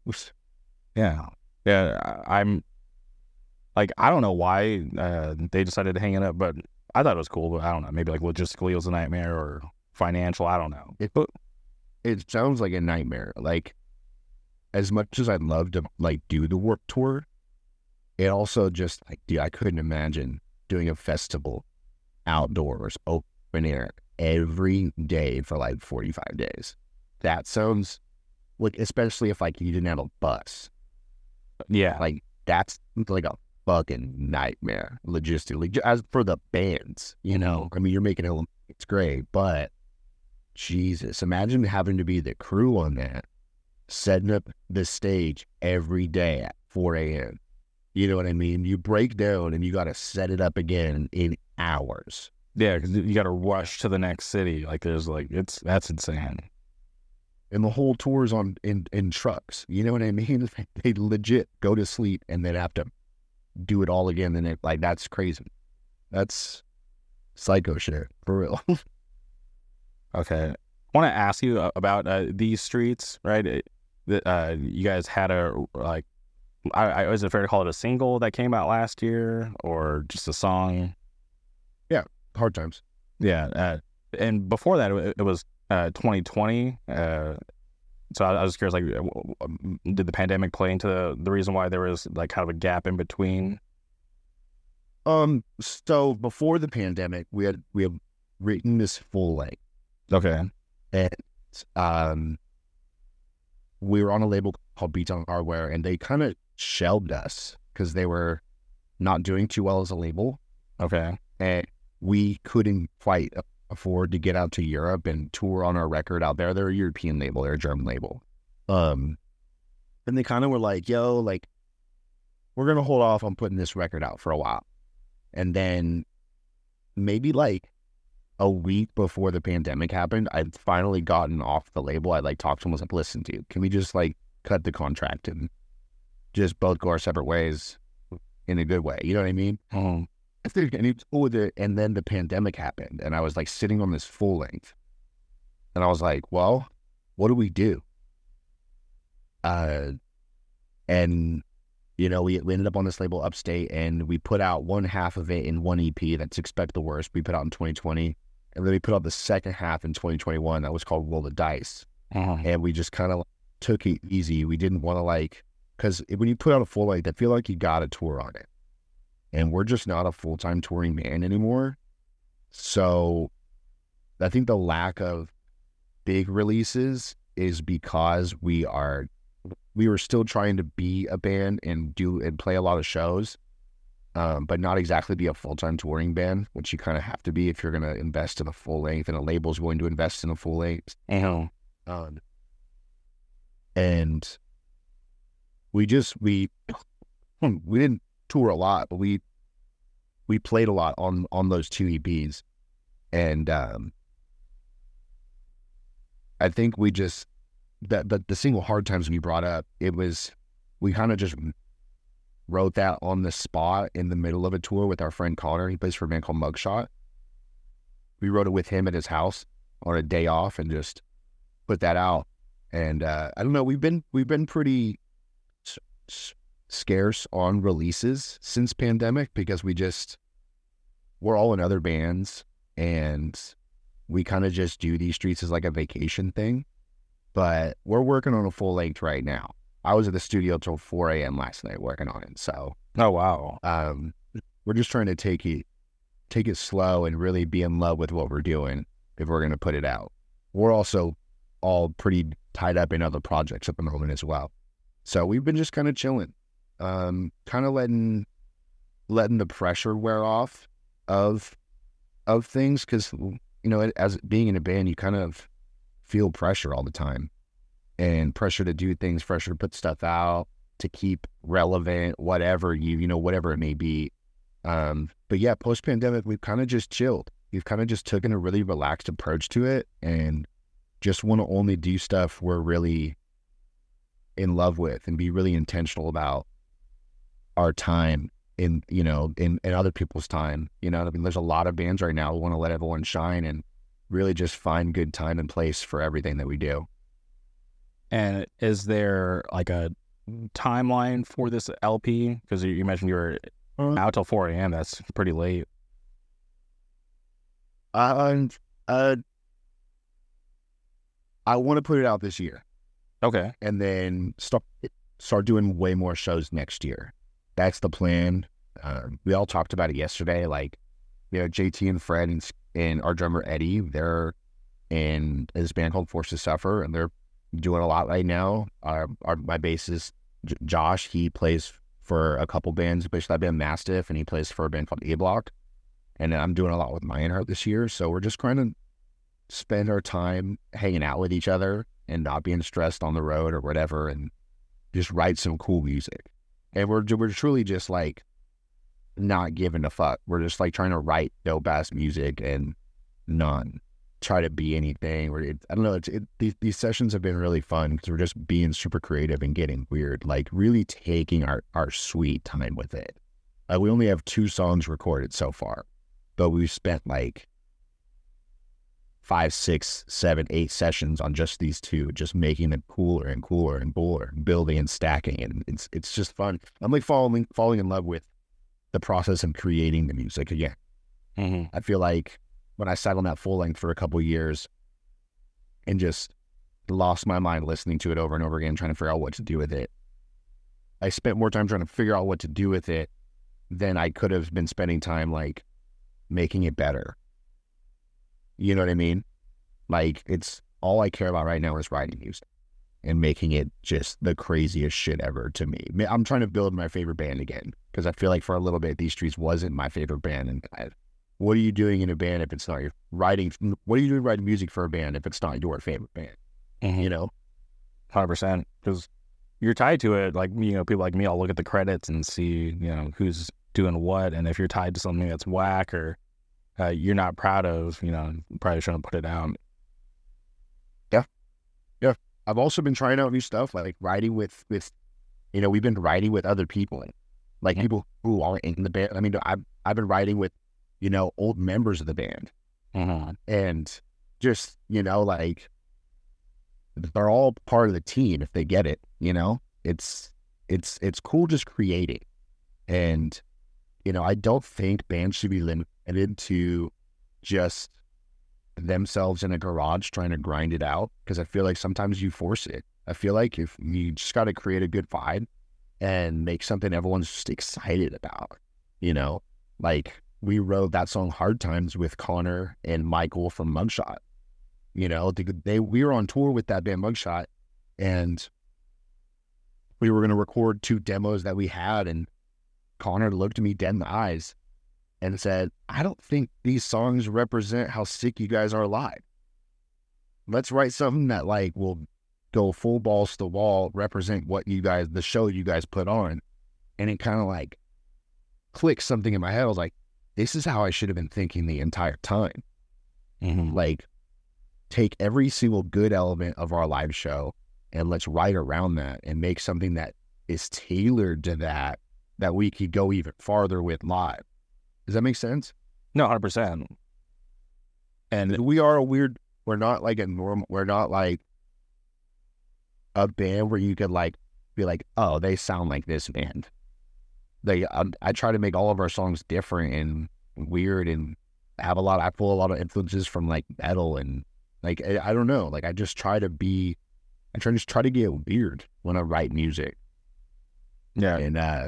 Yeah. I'm like, I don't know why they decided to hang it up, but I thought it was cool. But I don't know, maybe like logistically it was a nightmare or financial. I don't know. It sounds like a nightmare. Like, as much as I'd love to like do the Warped Tour, it also just like, dude, I couldn't imagine doing a festival outdoors, open air every day for like 45 days. That sounds like, especially if like you didn't have a bus. Yeah, like that's like a fucking nightmare logistically. As for the bands, you know, I mean, you're making it's great, but Jesus, imagine having to be the crew on that, setting up the stage every day at 4 a.m. You know what I mean? You break down and you got to set it up again in hours. Yeah, because you got to rush to the next city. Like there's like that's insane. And the whole tour's in trucks. You know what I mean? They legit go to sleep and then have to do it all again. And like that's crazy. That's psycho shit for real. Okay, I want to ask you about These Streets, right? You guys had a like, is it fair to call it a single that came out last year, or just a song? Yeah, Hard Times. Yeah, and before that, it was 2020. So I was curious, like, did the pandemic play into the reason why there was like kind of a gap in between? So before the pandemic, we had written this full length. Okay. And we were on a label called Beats on Hardware, and they kind of shelved us because they were not doing too well as a label. Okay. And we couldn't quite afford to get out to Europe and tour on our record out there. They're a European label, they're a German label. And they kind of were like, yo, like, we're going to hold off on putting this record out for a while. And then maybe like a week before the pandemic happened, I'd finally gotten off the label. I like talked to them, was like, listen, dude, can we just like cut the contract and just both go our separate ways in a good way? You know what I mean? Mm. And he was cool with it. And then the pandemic happened, and I was like sitting on this full length, and I was like, well, what do we do? And we ended up on this label Upstate, and we put out one half of it in one EP that's Expect the Worst. We put out in 2020, and then we put out the second half in 2021 that was called Roll the Dice. And we just kind of took it easy. We didn't want to because when you put out a full length, I feel like you got to tour on it. And we're just not a full-time touring band anymore. So I think the lack of big releases is because we were still trying to be a band and play a lot of shows, but not exactly be a full-time touring band, which you kind of have to be if you're going to invest in a full length, and a label's willing to invest in a full length. And we didn't tour a lot, but we played a lot on those two EPs. And I think we just, the single Hard Times we brought up, we kind of just wrote that on the spot in the middle of a tour with our friend Connor. He plays for a band called Mugshot. We wrote it with him at his house on a day off and just put that out. And I don't know, we've been pretty scarce on releases since pandemic because we're all in other bands, and we kind of just do these streets as like a vacation thing. But we're working on a full length right now. I was at the studio till 4 a.m. last night working on it. So, oh wow, we're just trying to take it slow and really be in love with what we're doing if we're going to put it out. We're also all pretty tied up in other projects at the moment as well. So we've been just kind of chilling, kind of letting the pressure wear off of things, because as being in a band, you kind of feel pressure all the time, and pressure to do things, pressure to put stuff out, to keep relevant, whatever whatever it may be. But yeah, post-pandemic, we've kind of just chilled. We've kind of just taken a really relaxed approach to it, and just want to only do stuff we're really in love with, and be really intentional about our time in other people's time. There's a lot of bands right now who want to let everyone shine and really just find good time and place for everything that we do. And is there like a timeline for this LP? Because you mentioned you were out till 4 a.m. That's pretty late. I want to put it out this year. Okay. And then start doing way more shows next year. That's the plan. We all talked about it yesterday. JT and Fred and our drummer Eddie, they're in this band called Forced to Suffer, and they're doing a lot right now. My bassist Josh, he plays for a couple bands. He plays for that band Mastiff, and he plays for a band called A Block. And I'm doing a lot with Lionheart this year. So we're just trying to spend our time hanging out with each other and not being stressed on the road or whatever, and just write some cool music. And we're truly just not giving a fuck. We're just trying to write dope ass music and not try to be anything. I don't know. These sessions have been really fun because we're just being super creative and getting weird, really taking our sweet time with it. We only have 2 songs recorded so far, but we've spent 5, 6, 7, 8 sessions on just these 2, just making it cooler and cooler and cooler, building and stacking, and it's just fun. I'm falling in love with the process of creating the music again. I feel like when I sat on that full length for a couple years and just lost my mind listening to it over and over again, trying to figure out what to do with it, I spent more time trying to figure out what to do with it than I could have been spending time making it better. You know what I mean? It's all I care about right now is writing music and making it just the craziest shit ever to me. I'm trying to build my favorite band again, because I feel like for a little bit, These Streets wasn't my favorite band. And what are you doing in a band if it's not your writing? What are you doing writing music for a band if it's not your favorite band? 100%. Because you're tied to it. People like me, I'll look at the credits and see, who's doing what. And if you're tied to something that's whack or you're not proud of, probably shouldn't put it out. Yeah. I've also been trying out new stuff, writing with we've been writing with other people, people who aren't in the band. I mean, I've been writing with, old members of the band, and just, they're all part of the team if they get it, it's it's cool just creating. And, I don't think bands should be limited to just themselves in a garage trying to grind it out, because I feel like sometimes you force it. I feel like if you just got to create a good vibe and make something everyone's just excited about, like we wrote that song Hard Times with Connor and Michael from Mugshot. We were on tour with that band Mugshot, and we were going to record 2 demos that we had, and Connor looked me dead in the eyes and said, I don't think these songs represent how sick you guys are live. Let's write something that like will go full balls to the wall, represent what the show you guys put on. And it kind of like clicked something in my head. I was like, this is how I should have been thinking the entire time. Mm-hmm. Like, take every single good element of our live show and let's write around that and make something that is tailored to that we could go even farther with live. Does that make sense? No, 100%. And we're not like we're not like a band where you could like be like, oh, they sound like this band. I try to make all of our songs different and weird, and I pull a lot of influences from like metal, and like, I don't know, like I just try to get weird when I write music. yeah, And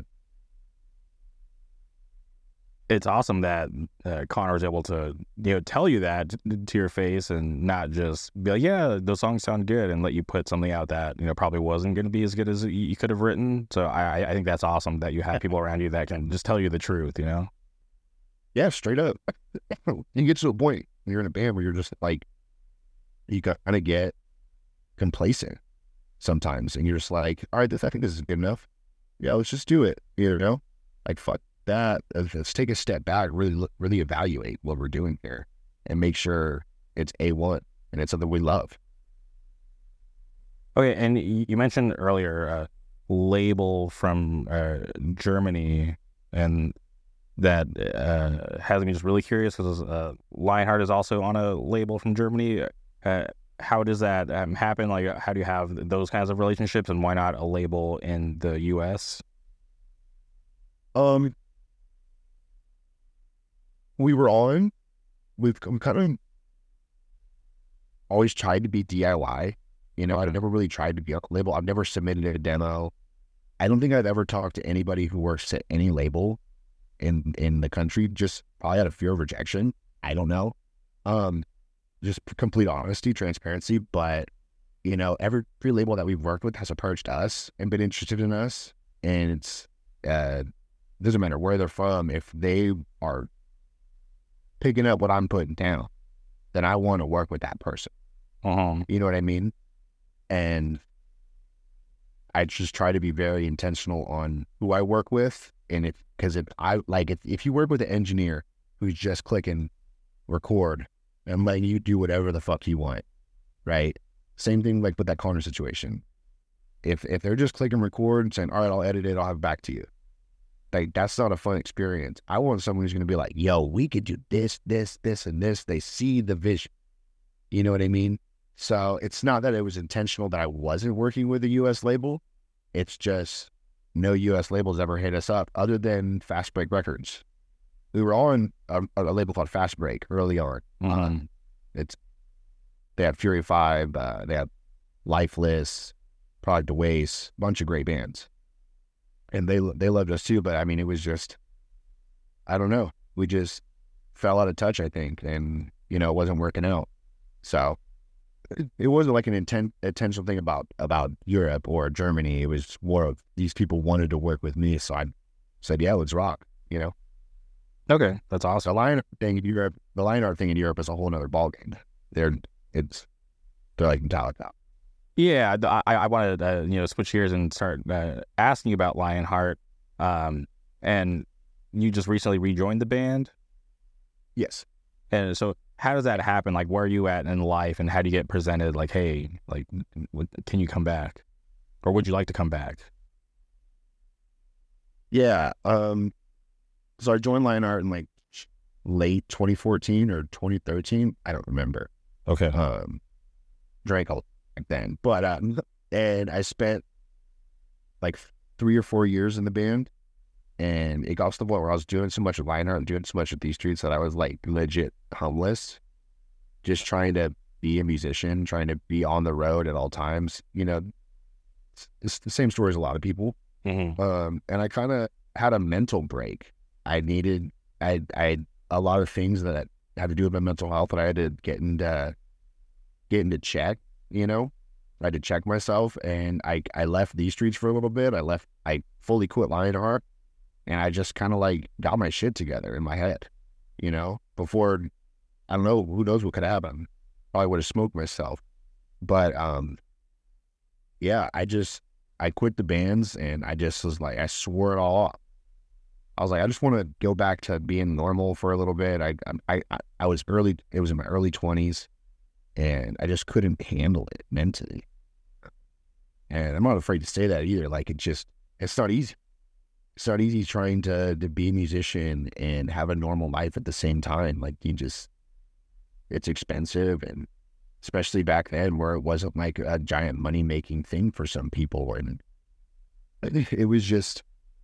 it's awesome that Connor was able to tell you that to your face, and not just be like, yeah, those songs sound good, and let you put something out that probably wasn't going to be as good as you could have written. So I think that's awesome that you have people around you that can just tell you the truth. Yeah, straight up. You get to a point when you're in a band where you're just like, you kind of get complacent sometimes, and you're just like, all right, I think this is good enough. Yeah, let's just do it. Like, fuck that. Let's take a step back, really evaluate what we're doing here, and make sure it's A1 and it's something we love. Okay, and you mentioned earlier label from Germany, and that has me just really curious because Lionheart is also on a label from Germany. How does that happen? Like, how do you have those kinds of relationships, and why not a label in the U.S.? We've kind of always tried to be DIY. I've never really tried to be on a label. I've never submitted a demo. I don't think I've ever talked to anybody who works at any label in the country, just probably out of fear of rejection. I don't know. Just complete honesty, transparency. But, every label that we've worked with has approached us and been interested in us. And it's, doesn't matter where they're from. If they are picking up what I'm putting down, then I want to work with that person. You know what I mean? And I just try to be very intentional on who I work with. And if you work with an engineer who's just clicking record and letting you do whatever the fuck you want, right? Same thing like with that Connor situation. If they're just clicking record and saying, all right, I'll edit it, I'll have it back to you. Like, that's not a fun experience. I want someone who's going to be like, yo, we could do this, this, this, and this. They see the vision. You know what I mean? So it's not that it was intentional that I wasn't working with a U.S. label. It's just no U.S. labels ever hit us up other than Fast Break Records. We were on a label called Fast Break early on. They had Fury 5, they had Lifeless, Product of Waste, bunch of great bands. And they loved us too, but I mean, it was just, I don't know. We just fell out of touch, I think, and, it wasn't working out. So it wasn't like an intentional thing about Europe or Germany. It was more of these people wanted to work with me, so I said, yeah, let's rock, Okay, that's awesome. The Lionheart thing in Europe is a whole other ballgame. They're like Metallica. Yeah, I wanted to switch gears and start asking you about Lionheart. And you just recently rejoined the band? Yes. And so how does that happen? Like, where are you at in life, and how do you get presented? Like, hey, like, can you come back, or would you like to come back? Yeah. So I joined Lionheart in like late 2014 or 2013. I don't remember. Okay. Drank a lot back then, but and I spent like 3 or 4 years in the band, and it got to the point where I was doing so much of Lionheart and doing so much of these streets that I was like legit homeless, just trying to be a musician, trying to be on the road at all times. It's the same story as a lot of people. Mm-hmm. And I kind of had a mental break. I had a lot of things that had to do with my mental health that I had to get into check. I had to check myself, and I left these streets for a little bit. I fully quit Lionheart, and I just kind of like got my shit together in my head, before, I don't know, who knows what could happen. Probably would have smoked myself. But, yeah, I quit the bands, and I just was like, I swore it all off. I was like, I just want to go back to being normal for a little bit. I was it was in my early 20s, and I just couldn't handle it mentally. And I'm not afraid to say that either. Like, it's not easy. It's not easy trying to be a musician and have a normal life at the same time. Like, it's expensive, and especially back then where it wasn't like a giant money-making thing for some people. And it was just,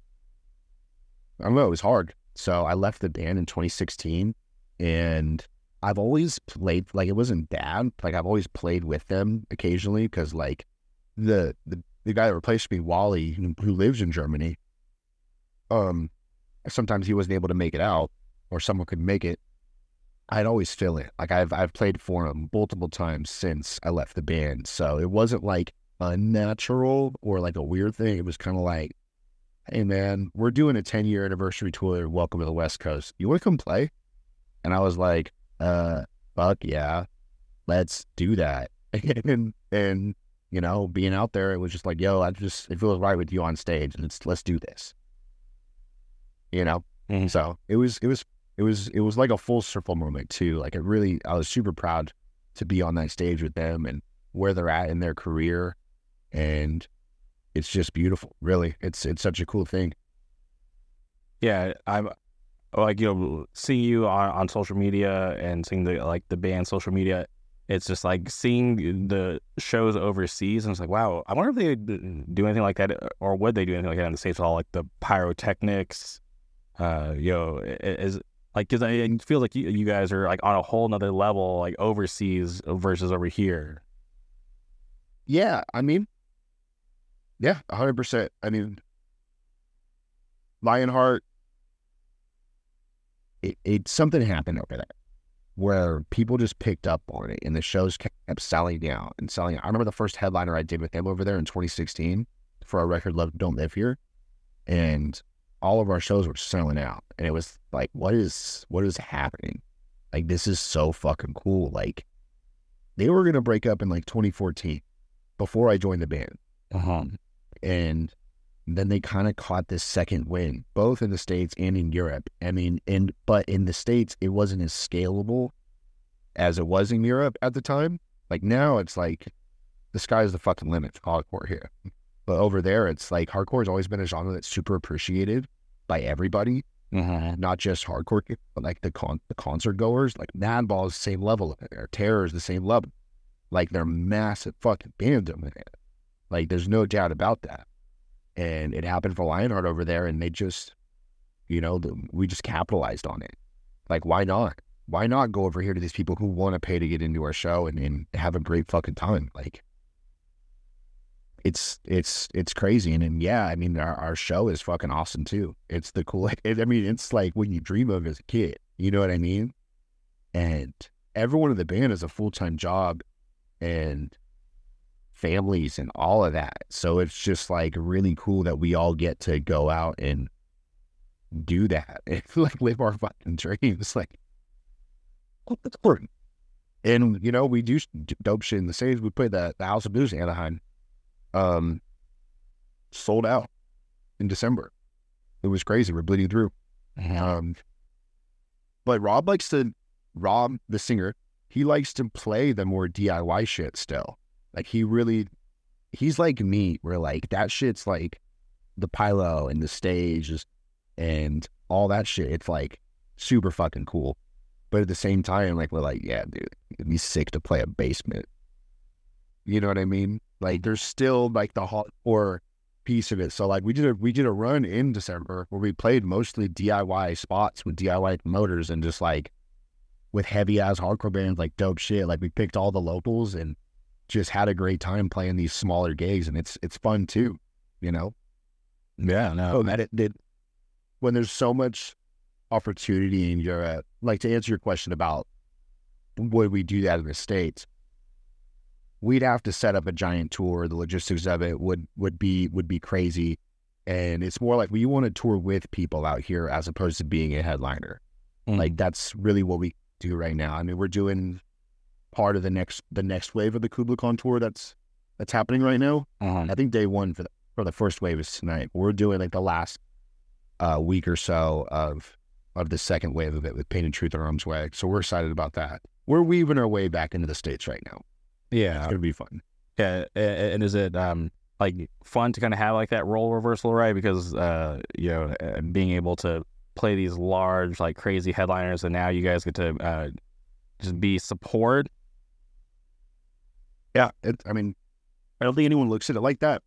I don't know, it was hard. So I left the band in 2016, and I've always played, like, it wasn't bad. Like, I've always played with them occasionally, because like the guy that replaced me, Wally, who lives in Germany, sometimes he wasn't able to make it out, or someone could make it. I'd always fill in. Like, I've played for him multiple times since I left the band. So it wasn't like unnatural or like a weird thing. It was kind of like, hey man, we're doing a 10-year anniversary tour. Welcome to the West Coast. You want to come play? And I was like, fuck yeah, let's do that. and being out there, it was just like, yo, it feels right with you on stage, and let's do this. Mm-hmm. So it was like a full circle moment too. Like, I was super proud to be on that stage with them and where they're at in their career. And it's just beautiful, really. It's such a cool thing. Yeah, I'm like, seeing you on social media and seeing the band social media. It's just like seeing the shows overseas, and it's like, wow, I wonder if they do anything like that, or would they do anything like that in the States with all like the pyrotechnics? Is like, because I feel like you guys are like on a whole nother level, like overseas versus over here. Yeah, I mean, yeah, 100%. I mean, Lionheart, something happened over there where people just picked up on it, and the shows kept selling out and selling out. I remember the first headliner I did with them over there in 2016 for our record Love Don't Live Here, and all of our shows were selling out, and it was like, what is happening? Like, this is so fucking cool. Like, they were gonna break up in like 2014 before I joined the band. And then they kind of caught this second wind, both in the States and in Europe. I mean, but in the States, it wasn't as scalable as it was in Europe at the time. Like, now it's like the sky's the fucking limit for hardcore here. But over there, it's like hardcore has always been a genre that's super appreciated by everybody, not just hardcore, but like the concert goers. Like, Madball is the same level of it. Terror is the same level. Like, they're massive fucking bands over there. Like, there's no doubt about that. And it happened for Lionheart over there, and they just, we just capitalized on it. Like, why not? Why not go over here to these people who want to pay to get into our show and have a great fucking time? Like, it's crazy. And yeah, I mean, our show is fucking awesome too. It's the cool, it's like when you dream of as a kid, you know what I mean? And everyone in the band has a full-time job and families and all of that. So it's just like really cool that we all get to go out and do that and like live our fucking dreams. Like, that's important. And we do dope shit in the States. We played the House of Blues in Anaheim. Sold out in December. It was crazy. We're bleeding through. But Rob, the singer, he likes to play the more DIY shit still. Like, he's like me, where like that shit's like the pyro and the stage and all that shit. It's like super fucking cool. But at the same time, like, we're like, yeah, dude, it'd be sick to play a basement. You know what I mean? Like, there's still like the hardcore piece of it. So like we did a run in December where we played mostly DIY spots with DIY motors and just like with heavy ass hardcore bands, like dope shit. Like we picked all the locals and just had a great time playing these smaller gigs, and it's fun too, you know? Yeah, no. Oh, that it did when there's so much opportunity in Europe. Like to answer your question about would we do that in the States, we'd have to set up a giant tour. The logistics of it would be crazy. And it's more like we want to tour with people out here as opposed to being a headliner. Like that's really what we do right now. I mean, we're doing part of the next wave of the Kubla Khan tour that's happening right now. I think day one for the first wave is tonight. We're doing like the last week or so of the second wave of it with Pain and Truth and Arms Way. So we're excited about that. We're weaving our way back into the States right now. Yeah, it's gonna be fun. Yeah, and is it like fun to kind of have like that role reversal, right? Because being able to play these large, like crazy headliners, and now you guys get to just be support. Yeah, I mean, I don't think anyone looks at it like that.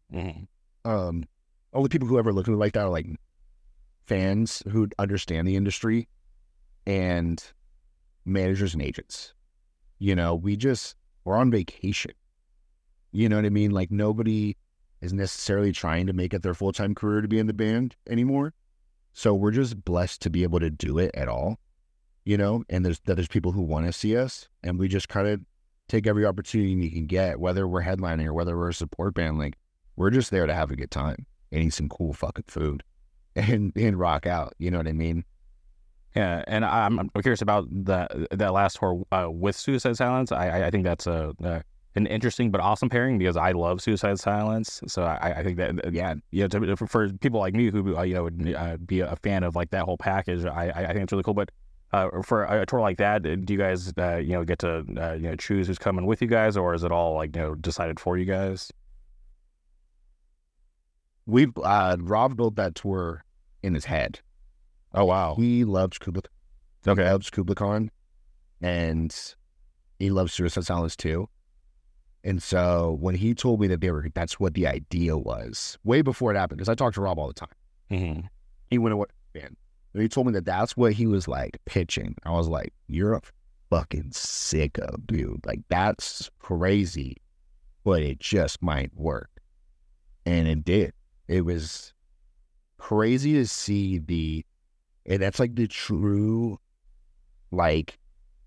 Only people who ever look at it like that are like fans who understand the industry and managers and agents. You know, we're on vacation. You know what I mean? Like nobody is necessarily trying to make it their full-time career to be in the band anymore. So we're just blessed to be able to do it at all, you know, and there's people who want to see us, and we just kind of take every opportunity we can get, whether we're headlining or whether we're a support band. Like we're just there to have a good time and eat some cool fucking food and rock out. You know what I mean? Yeah, and I'm curious about that last tour with Suicide Silence. I think that's an interesting but awesome pairing because I love Suicide Silence. So I think that for people like me who would be a fan of like that whole package, I think it's really cool. But for a tour like that, do you guys get to choose who's coming with you guys, or is it all like decided for you guys? Rob built that tour in his head. Oh wow, he loves Kubla. Okay, he loves Kubla Khan, and he loves Suicide Silence too. And so when he told me that that's what the idea was, way before it happened, because I talk to Rob all the time. He went away, man. And he told me that that's what he was like pitching. I was like, "You're a fucking sicko, dude. Like that's crazy, but it just might work." And it did. It was crazy to see and that's like the true, like,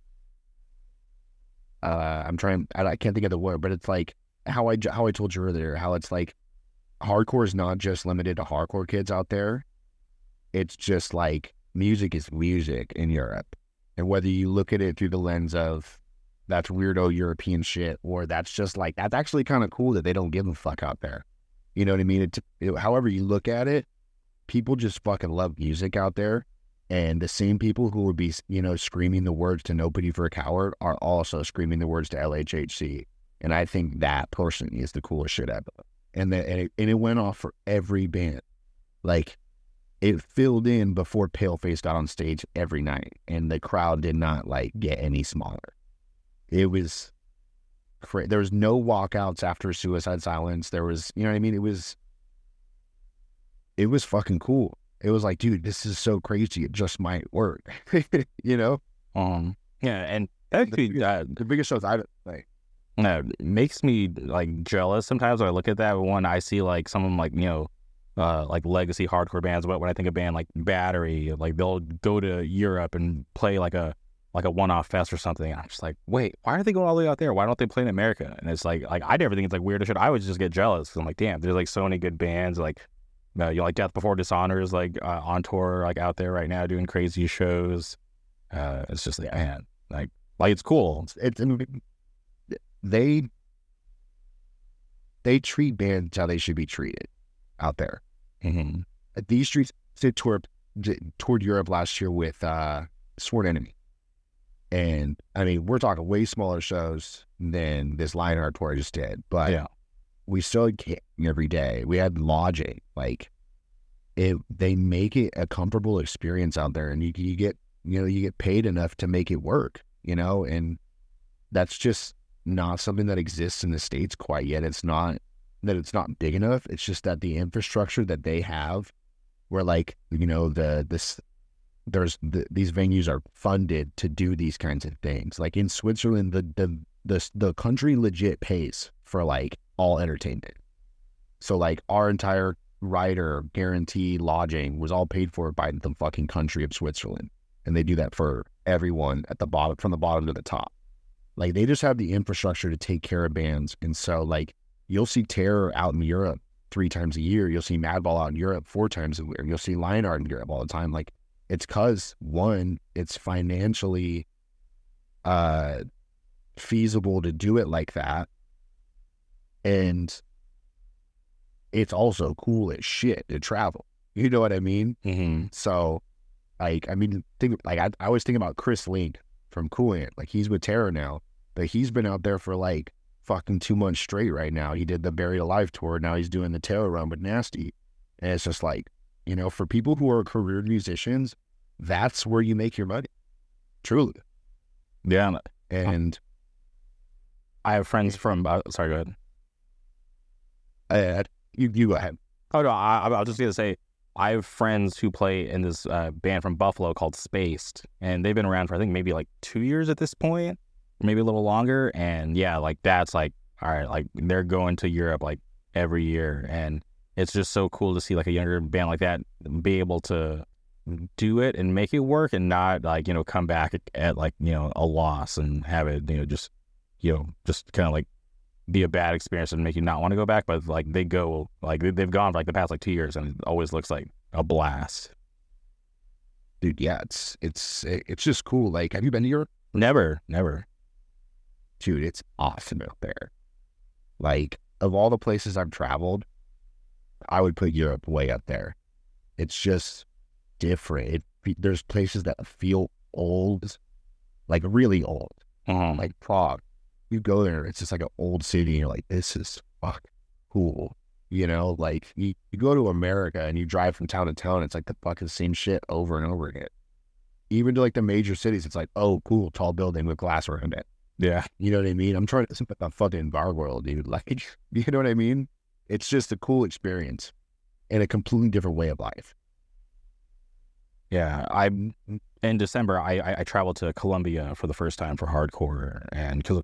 I can't think of the word, but it's like how I told you earlier, how it's like hardcore is not just limited to hardcore kids out there. It's just like music is music in Europe. And whether you look at it through the lens of that's weirdo European shit, or that's just like, that's actually kind of cool that they don't give a fuck out there. You know what I mean? However you look at it, people just fucking love music out there. And the same people who would be, screaming the words to Nobody for a Coward are also screaming the words to LHHC. And I think that person is the coolest shit ever. And it went off for every band. Like, it filled in before Paleface got on stage every night. And the crowd did not, like, get any smaller. It was crazy. There was no walkouts after Suicide Silence. There was, you know what I mean? It was fucking cool. It was like, dude, this is so crazy. It just might work, you know? Yeah, and actually, the biggest shows I like. It makes me like jealous sometimes when I look at that. When I see like some of them, like like legacy hardcore bands. But when I think of a band like Battery, like they'll go to Europe and play like a one-off fest or something. I'm just like, wait, why are they going all the way out there? Why don't they play in America? And it's like I never think it's like weird or shit. I would just get jealous. I'm like, damn, there's like so many good bands like. Like Death Before Dishonor is like on tour, like out there right now doing crazy shows. It's just like, man, like it's cool. They treat bands how they should be treated out there. These streets toured Europe last year with Sworn Enemy, and I mean we're talking way smaller shows than this Lionheart tour I just did, but yeah. We still had camping every day. We had lodging. Like they make it a comfortable experience out there, and you get paid enough to make it work, and that's just not something that exists in the States quite yet. It's not that it's not big enough. It's just that the infrastructure that they have, where like, you know, these venues are funded to do these kinds of things. Like in Switzerland, the country legit pays for like all entertainment. So like our entire rider guarantee lodging was all paid for by the fucking country of Switzerland. And they do that for everyone at the bottom, from the bottom to the top. Like they just have the infrastructure to take care of bands. And so like you'll see Terror out in Europe 3 times a year. You'll see Madball out in Europe 4 times a year. You'll see Lionheart in Europe all the time. Like it's cause one, it's financially feasible to do it like that. And it's also cool as shit to travel. You know what I mean? Mm-hmm. So like, I mean, I always think about Chris Link from Coolant. Like he's with Terror now, but he's been out there for like fucking 2 months straight right now. He did the Buried Alive tour. Now he's doing the Terror run with Nasty. And it's just like, you know, for people who are career musicians, that's where you make your money. Truly. Yeah. And I have friends from, sorry, go ahead. You go ahead. Oh, no, I was just going to say, I have friends who play in this band from Buffalo called Spaced, and they've been around for, I think, maybe like 2 years at this point, maybe a little longer. And yeah, like that's like, all right, like they're going to Europe like every year. And it's just so cool to see like a younger band like that be able to do it and make it work and not like, you know, come back at like, you know, a loss and have it, you know, just kind of like be a bad experience and make you not want to go back. But like they've gone for like the past like 2 years and it always looks like a blast. Dude, yeah, it's just cool. Like, have you been to Europe? Never. Dude, it's awesome out there. Like, of all the places I've traveled, I would put Europe way up there. It's just different. There's places that feel old, like really old, like Prague. You go there, it's just like an old city, and you're like, this is fuck cool. You know, like you go to America and you drive from town to town, it's like the fucking same shit over and over again. Even to like the major cities, it's like, oh, cool, tall building with glass around it. Yeah. You know what I mean? I'm trying to think about fucking bar world, dude. Like, you know what I mean? It's just a cool experience and a completely different way of life. Yeah, in December I traveled to Colombia for the first time for hardcore, and because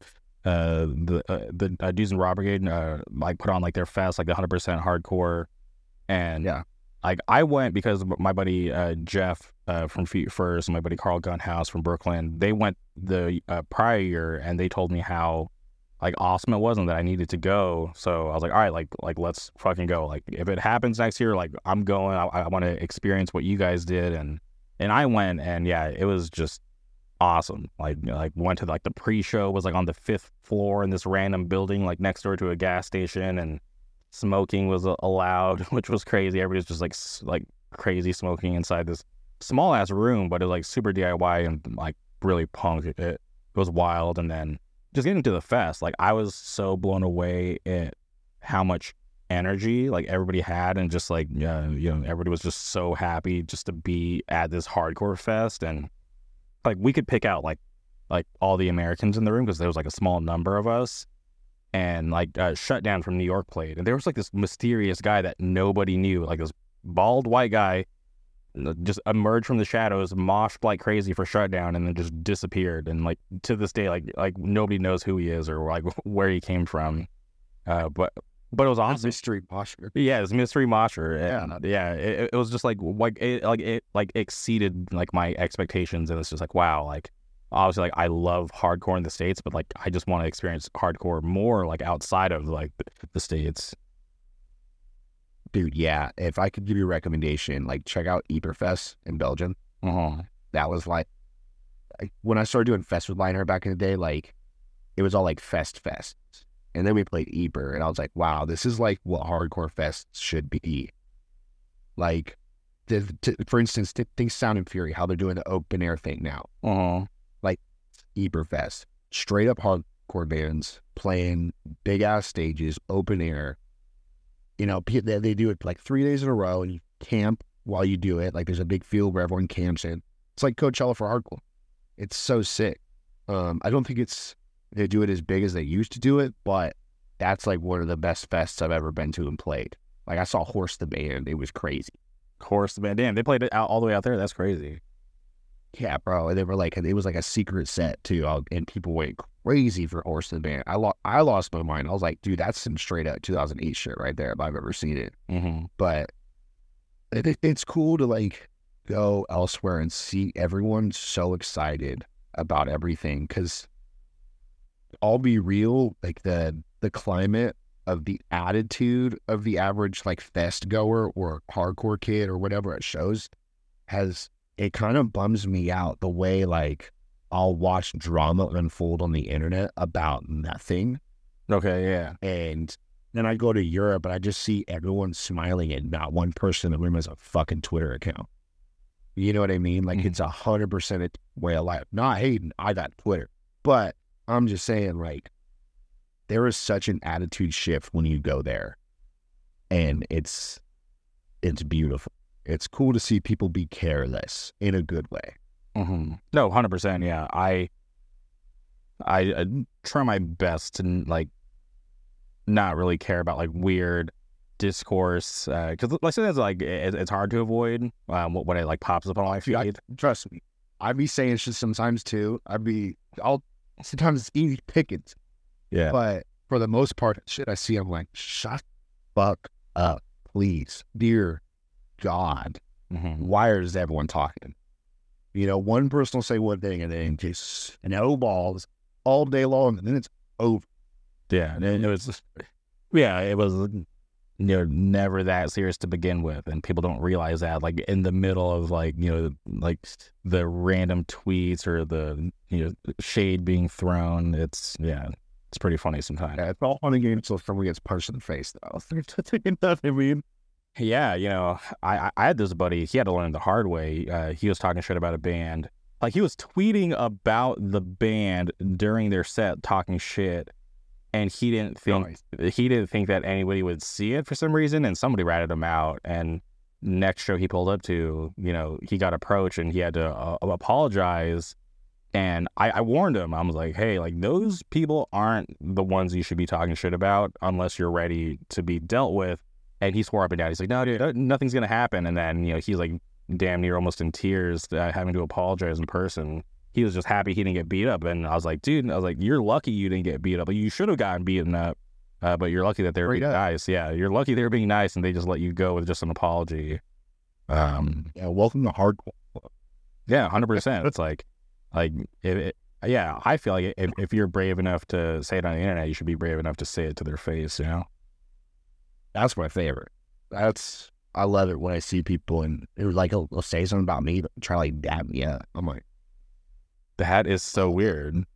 the Dudes and Raw Brigade like put on like their fest, like the 100% hardcore, and yeah, like I went because my buddy Jeff from Feet First and my buddy Carl Gunhouse from Brooklyn, they went the prior year, and they told me how like awesome it was and that I needed to go. So I was like, all right, like let's fucking go. Like if it happens next year, like I'm going. I want to experience what you guys did, and I went, and yeah, it was just awesome. Like went to like the pre-show was like on the 5th floor in this random building like next door to a gas station, and smoking was allowed, which was crazy. Everybody's just like crazy smoking inside this small ass room, but it was like super DIY and like really punk. It was wild. And then just getting to the fest, like I was so blown away at how much energy like everybody had, and just like you know, everybody was just so happy just to be at this hardcore fest. And like we could pick out like all the Americans in the room because there was like a small number of us, and like Shutdown from New York played, and there was like this mysterious guy that nobody knew, like this bald white guy just emerged from the shadows, moshed like crazy for Shutdown, and then just disappeared. And like to this day, like nobody knows who he is or like where he came from. But it was awesome. Mystery mosher. Yeah, it's mystery mosher. Yeah, It was just like it exceeded like my expectations, and it's just like wow, like obviously like I love hardcore in the States, but like I just want to experience hardcore more like outside of like the States. Dude, yeah. If I could give you a recommendation, like check out Yperfest in Belgium. That was like when I started doing Fest with Lionheart back in the day, like it was all like fest. And then we played Yper, and I was like, wow, this is like what hardcore fests should be. Like, for instance, think Sound and Fury, how they're doing the open air thing now. Like Yperfest, straight up hardcore bands playing big ass stages, open air. You know, they do it like 3 days in a row, and you camp while you do it. Like there's a big field where everyone camps in. It's like Coachella for hardcore. It's so sick. I don't think they do it as big as they used to do it, but that's like one of the best fests I've ever been to and played. Like I saw Horse the band. It was crazy. Horse the band. Damn, they played it all the way out there. That's crazy. Yeah, bro. And they were like, it was like a secret set too. And people went crazy for Horse the band. I lost my mind. I was like, dude, that's some straight up 2008 shit right there if I've ever seen it. Mm-hmm. But it's cool to like go elsewhere and see everyone so excited about everything. Because I'll be real, like the climate of the attitude of the average like fest goer or hardcore kid or whatever it shows it kind of bums me out the way like I'll watch drama unfold on the internet about nothing. Okay, yeah. And then I go to Europe and I just see everyone smiling and not one person in the room has a fucking Twitter account. You know what I mean? Like it's 100% a way of life. Not hating, I got Twitter. But I'm just saying like there is such an attitude shift when you go there. And it's beautiful. It's cool to see people be careless in a good way. Mm-hmm. No, 100%. Yeah, I try my best to like not really care about like weird discourse because like sometimes like it's hard to avoid when it like pops up on my feed. Trust me, I be saying shit sometimes too. Sometimes it's easy pickings. Yeah, but for the most part, shit I see, I'm like, shut the fuck up, please, dear God. Mm-hmm. Why is everyone talking? You know, one person will say one thing and then just no balls all day long, and then it's over. Yeah, and it was never that serious to begin with, and people don't realize that. Like in the middle of like like the random tweets or the shade being thrown, it's pretty funny sometimes. Yeah, it's all fun and games until someone gets punched in the face, though. You know what I mean? Yeah, I had this buddy, he had to learn the hard way. He was talking shit about a band. Like, he was tweeting about the band during their set, talking shit, and he didn't think that anybody would see it for some reason, and somebody ratted him out, and next show he pulled up to, he got approached, and he had to apologize, and I warned him. I was like, hey, like, those people aren't the ones you should be talking shit about unless you're ready to be dealt with. And he swore up and down. He's like, no, dude, nothing's going to happen. And then, he's like damn near almost in tears having to apologize in person. He was just happy he didn't get beat up. And I was like, dude, you're lucky you didn't get beat up. You should have gotten beaten up, but you're lucky that they were being nice. Yeah, you're lucky they were being nice and they just let you go with just an apology. Yeah, welcome to hardcore. Yeah, 100%. It's like I feel like if you're brave enough to say it on the internet, you should be brave enough to say it to their face, That's my favorite. I love it when I see people and it was like, he'll say something about me, but try to like dab me up. I'm like, that is so weird.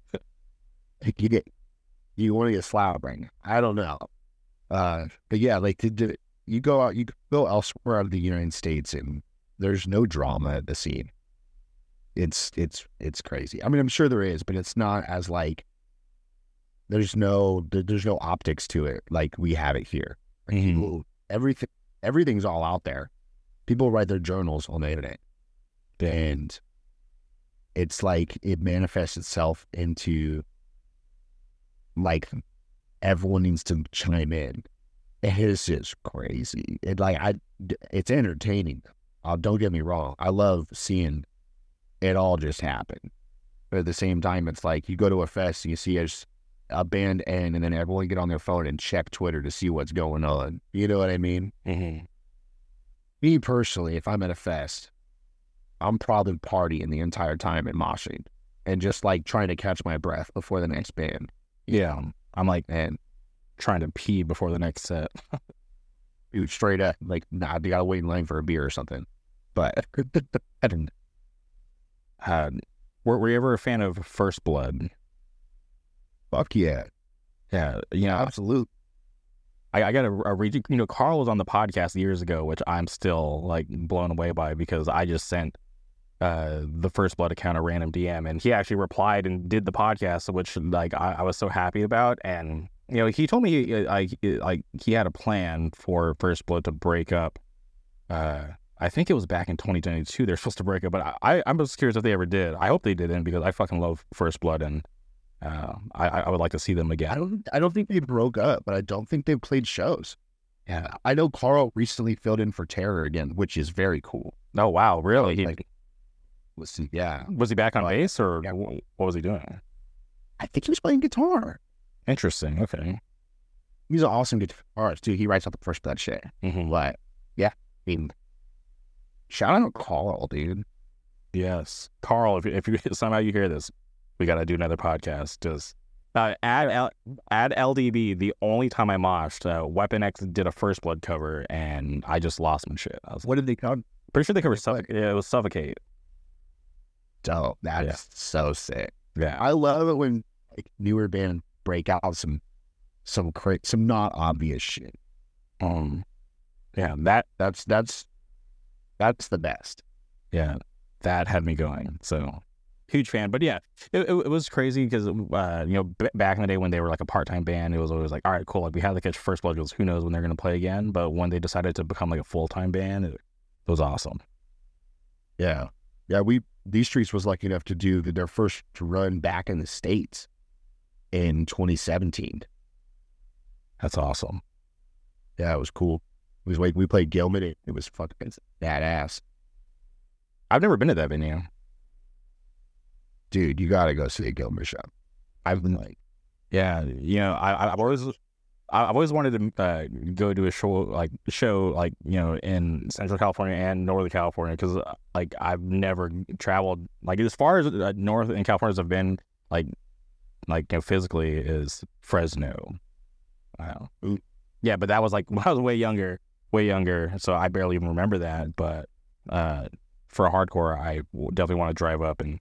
You want to get slapped, right? I don't know. But yeah, like you go elsewhere out of the United States and there's no drama at the scene. It's crazy. I mean, I'm sure there is, but it's not as like, there's no optics to it like we have it here. Mm-hmm. Everything's all out there. People write their journals on the internet, and it's like it manifests itself into like everyone needs to chime in. It's just crazy. It's entertaining. Don't get me wrong. I love seeing it all just happen, but at the same time, it's like you go to a fest and you see a band end, and then everyone get on their phone and check Twitter to see what's going on. You know what I mean? Mm-hmm. Me personally, if I'm at a fest, I'm probably partying the entire time and moshing and just like trying to catch my breath before the next band. Yeah, I'm like, man, trying to pee before the next set. Dude, straight up, like, nah, they gotta wait in line for a beer or something. But I don't know. Were you ever a fan of First Blood? Fuck yeah. Yeah, absolutely. I got a read. Carl was on the podcast years ago, which I'm still like blown away by because I just sent the First Blood account a random DM, and he actually replied and did the podcast, which like I was so happy about. And he told me he had a plan for First Blood to break up. I think it was back in 2022 they're supposed to break up, but I'm just curious if they ever did. I hope they didn't because I fucking love First Blood, and I would like to see them again. I don't think they broke up, but I don't think they've played shows. Yeah, I know Carl recently filled in for Terror again, which is very cool. Oh wow, really? Yeah. Was he back on bass, or what was he doing? I think he was playing guitar. Interesting. Okay. He's an awesome guitarist too. He writes out the First Blood shit. Mm-hmm. But yeah, I mean, shout out Carl, dude. Yes, Carl. If you somehow you hear this, we got to do another podcast. Just add LDB. The only time I moshed, Weapon X did a First Blood cover, and I just lost my shit. What did they cover? Pretty sure they covered Suffocate. Yeah, it was Suffocate. Dope. That's so sick. Yeah, I love it when like newer bands break out some not obvious shit. Yeah, that's the best. Yeah, that had me going. So huge fan. But yeah, it was crazy because back in the day when they were like a part-time band, it was always like, all right, cool. Like we had to catch First Blood because who knows when they're gonna play again. But when they decided to become like a full-time band, it was awesome. Yeah. These Streets was lucky enough to do their first run back in the States in 2017. That's awesome. Yeah, it was cool. It was like we played Gilman. It was fucking badass. I've never been to that venue. Dude, you gotta go see a Gilman show. I've been like, yeah, I've always wanted to go to a show in Central California and Northern California because like I've never traveled like as far as north in California as I've been physically is Fresno. Wow. Yeah, but that was like when I was way younger, so I barely even remember that. But for a hardcore, I definitely want to drive up and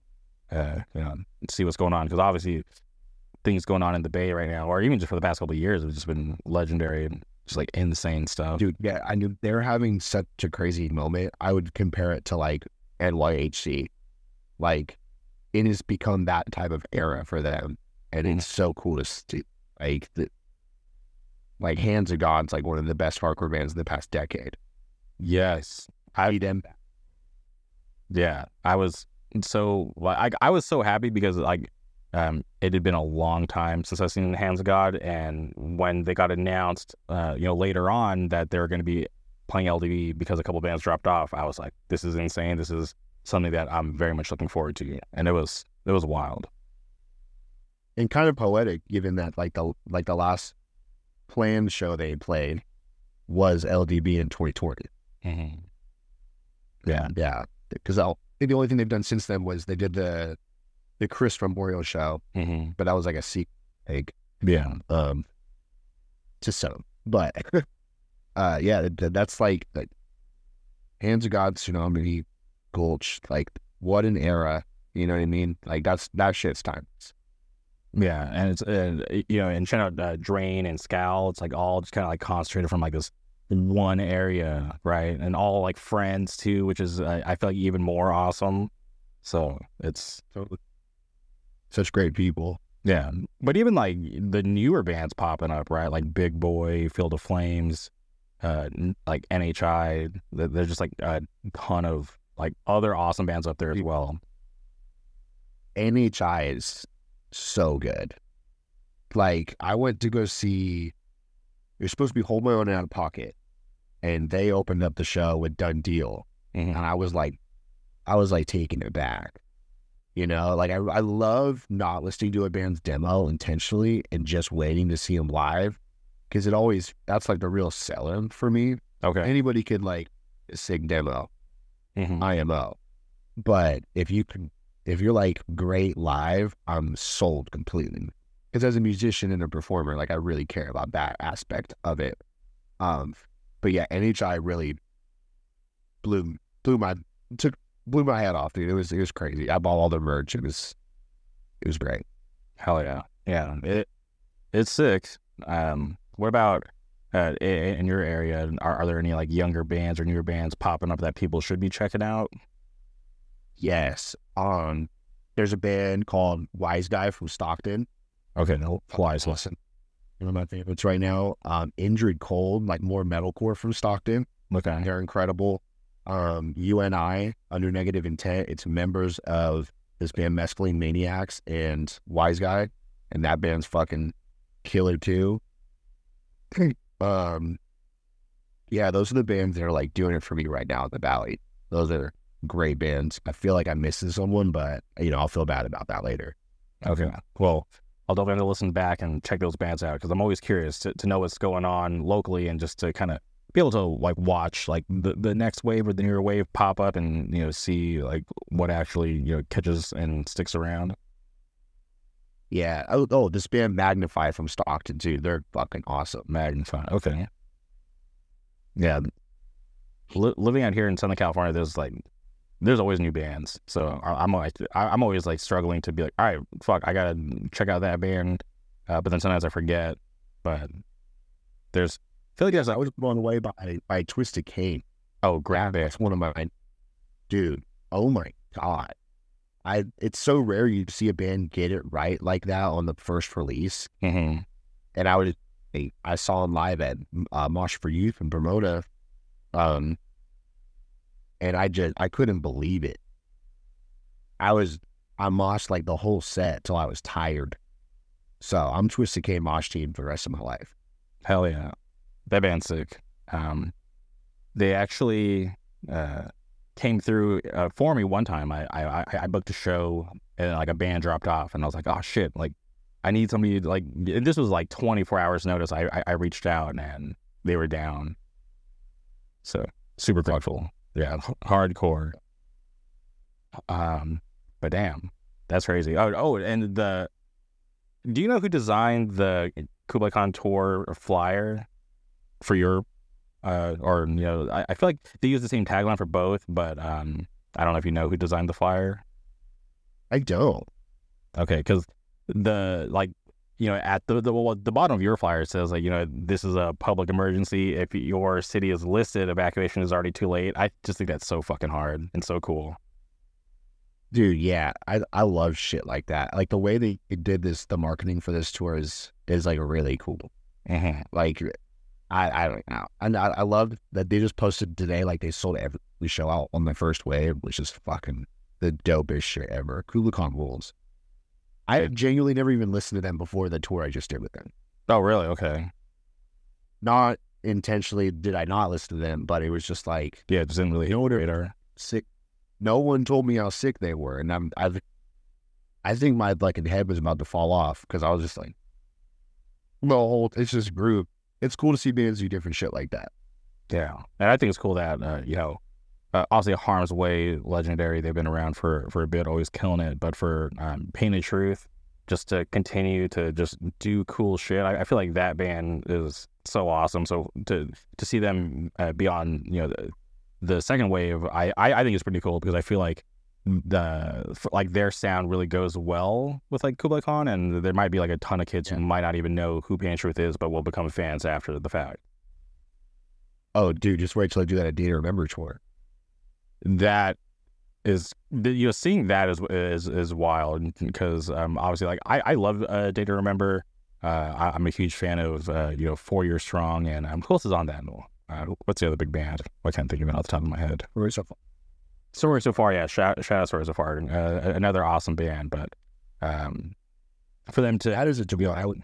see what's going on because obviously things going on in the Bay right now, or even just for the past couple of years, have just been legendary and just like insane stuff. Dude, yeah, I knew they're having such a crazy moment. I would compare it to like NYHC. Like it has become that type of era for them, and it's so cool to see. Like Hands of God's like one of the best hardcore bands in the past decade. Yes, I need them. Yeah, I was so happy because like it had been a long time since I've seen Hands of God, and when they got announced, later on that they were going to be playing LDB because a couple bands dropped off, I was like, this is insane. This is something that I'm very much looking forward to, and it was wild and kind of poetic, given that the last planned show they played was LDB in 2020. Mm-hmm. Yeah, because I think the only thing they've done since then was they did the Chris Memorial show, but that was like a sequel. To some, but that's like Hands of God, Tsunami, Gulch, like what an era, you know what I mean? Like that shit's timeless. Yeah, and it's and check out Drain and Scowl. It's like all just kind of like concentrated from like this one area, right? And all like friends too, which is I feel like even more awesome. So it's such great people. Yeah, but even like the newer bands popping up, right? Like Big Boy, Field of Flames, like NHI. There's just like a ton of like other awesome bands up there as well. NHI is so good. Like I went to go see. It was supposed to be Hold My Own Out of Pocket, and they opened up the show with Done Deal, and I was like taking it back. Like I love not listening to a band's demo intentionally and just waiting to see them live, because that's like the real sell-in for me. Okay, anybody could like sing demo, IMO, but if you're like great live, I'm sold completely. Because as a musician and a performer, like I really care about that aspect of it. But yeah, NHI really blew my head off, dude. It was crazy. I bought all the merch. It was great. Hell yeah, yeah. It's sick. What about in your area? Are there any like younger bands or newer bands popping up that people should be checking out? Yes. There's a band called Wise Guy from Stockton. Okay, no, Wise. Listen, one of my favorites right now. Injured Cold, like more metalcore from Stockton. Okay, they're incredible. UNI, Under Negative Intent. It's members of this band Mescaline Maniacs and Wise Guy. and that band's fucking killer too. Yeah, those are the bands that are like doing it for me right now at the Valley. Those are great bands. I feel like I'm missing someone, but I'll feel bad about that later. Okay. Well, I'll definitely have to listen back and check those bands out because I'm always curious to know what's going on locally and just to kind of be able to like watch like the next wave or the newer wave pop up and see like what actually catches and sticks around. Yeah. Oh, this band Magnify from Stockton too. They're fucking awesome. Magnify. Okay. Yeah. Living out here in Southern California, there's always new bands. So I'm always like struggling to be like, all right, fuck, I gotta check out that band. But then sometimes I forget. But I feel like I was blown away by Twisted Cane. Oh, great band. That's one of my dude. Oh my god. It's so rare you see a band get it right like that on the first release. Mm-hmm. And I saw them live at Mosh for Youth in Bermuda. And I couldn't believe it. I moshed like the whole set till I was tired. So I'm Twisted K mosh team for the rest of my life. Hell yeah. That band's sick. They actually came through for me one time. I booked a show and like a band dropped off and I was like, oh shit, like I need somebody like, and this was like 24 hours notice. I reached out and they were down. So super grateful. Yeah, hardcore. But damn, that's crazy. And do you know who designed the Kublai Khan tour flyer for Europe? I feel like they use the same tagline for both, but I don't know if you know who designed the flyer. I don't. Okay, because at the bottom of your flyer it says like this is a public emergency. If your city is listed, evacuation is already too late. I just think that's so fucking hard and so cool. Dude, yeah, I love shit like that. Like the way they did the marketing for this tour is like really cool. Mm-hmm. Like I don't know, and I love that they just posted today like they sold every show out on the first wave, which is fucking the dopest shit ever. Kublai Khan rules. I genuinely never even listened to them before the tour I just did with them. Oh, really? Okay. Not intentionally did I not listen to them, but it was just like, yeah, it didn't really radar. Sick. No one told me how sick they were, and I think my fucking head was about to fall off because I was just like, well, it's just group. It's cool to see bands do different shit like that. Yeah, and I think it's cool that obviously Harm's Way, legendary. They've been around for a bit, always killing it. But for Painted Truth, just to continue to just do cool shit, I feel like that band is so awesome. So to see them beyond the second wave, I think it's pretty cool because I feel like their sound really goes well with like Kublai Khan, and there might be like a ton of kids who might not even know who Painted Truth is, but will become fans after the fact. Oh, dude, just wait till I do that at Day to Remember tour. That is, seeing that is wild because obviously like I love Day to Remember. I'm a huge fan of 4 Years Strong, and who else is on that? What's the other big band? I can't think of it off the top of my head. Story So Far, yeah, shout out Story So Far, another awesome band. But for them to, how does it to be honest, I would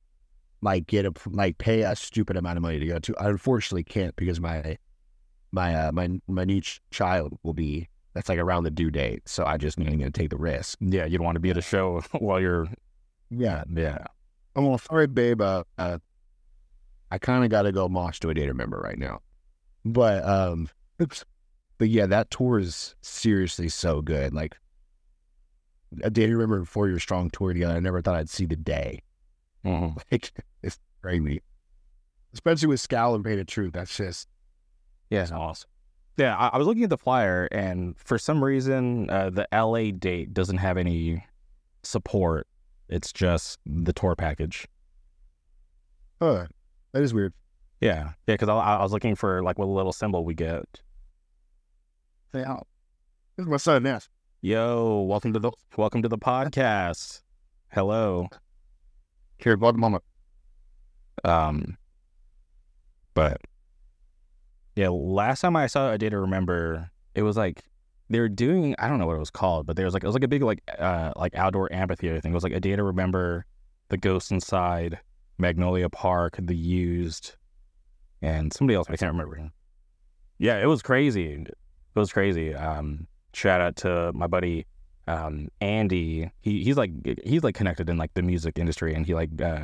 pay a stupid amount of money to go to. I unfortunately can't because my new child will be, that's like around the due date, so I just need to take the risk. Yeah, you don't want to be at a show while you're. Yeah. I'm all sorry, babe. I kind of got to go mosh to a Day to Remember right now, but yeah, that tour is seriously so good. Like a Day to Remember and 4 Years Strong tour together. I never thought I'd see the day. Mm-hmm. Like it's crazy, especially with Scal and Painted Truth. That's just. Yeah, it's awesome. Yeah, I was looking at the flyer, and for some reason, the LA date doesn't have any support. It's just the tour package. Huh. That is weird. Yeah, because I was looking for like what little symbol we get. Hey, Al. This is my son, Ness. Yo, welcome to the podcast. Hello. Here, bud, mama. But. Yeah, last time I saw A Day to Remember, it was like they were doing, I don't know what it was called, but it was like a big like outdoor amphitheater thing. It was like A Day to Remember, The Ghost Inside, Magnolia Park, The Used, and somebody else I can't remember. Yeah, it was crazy. It was crazy. Shout out to my buddy Andy. He's like connected in like the music industry, and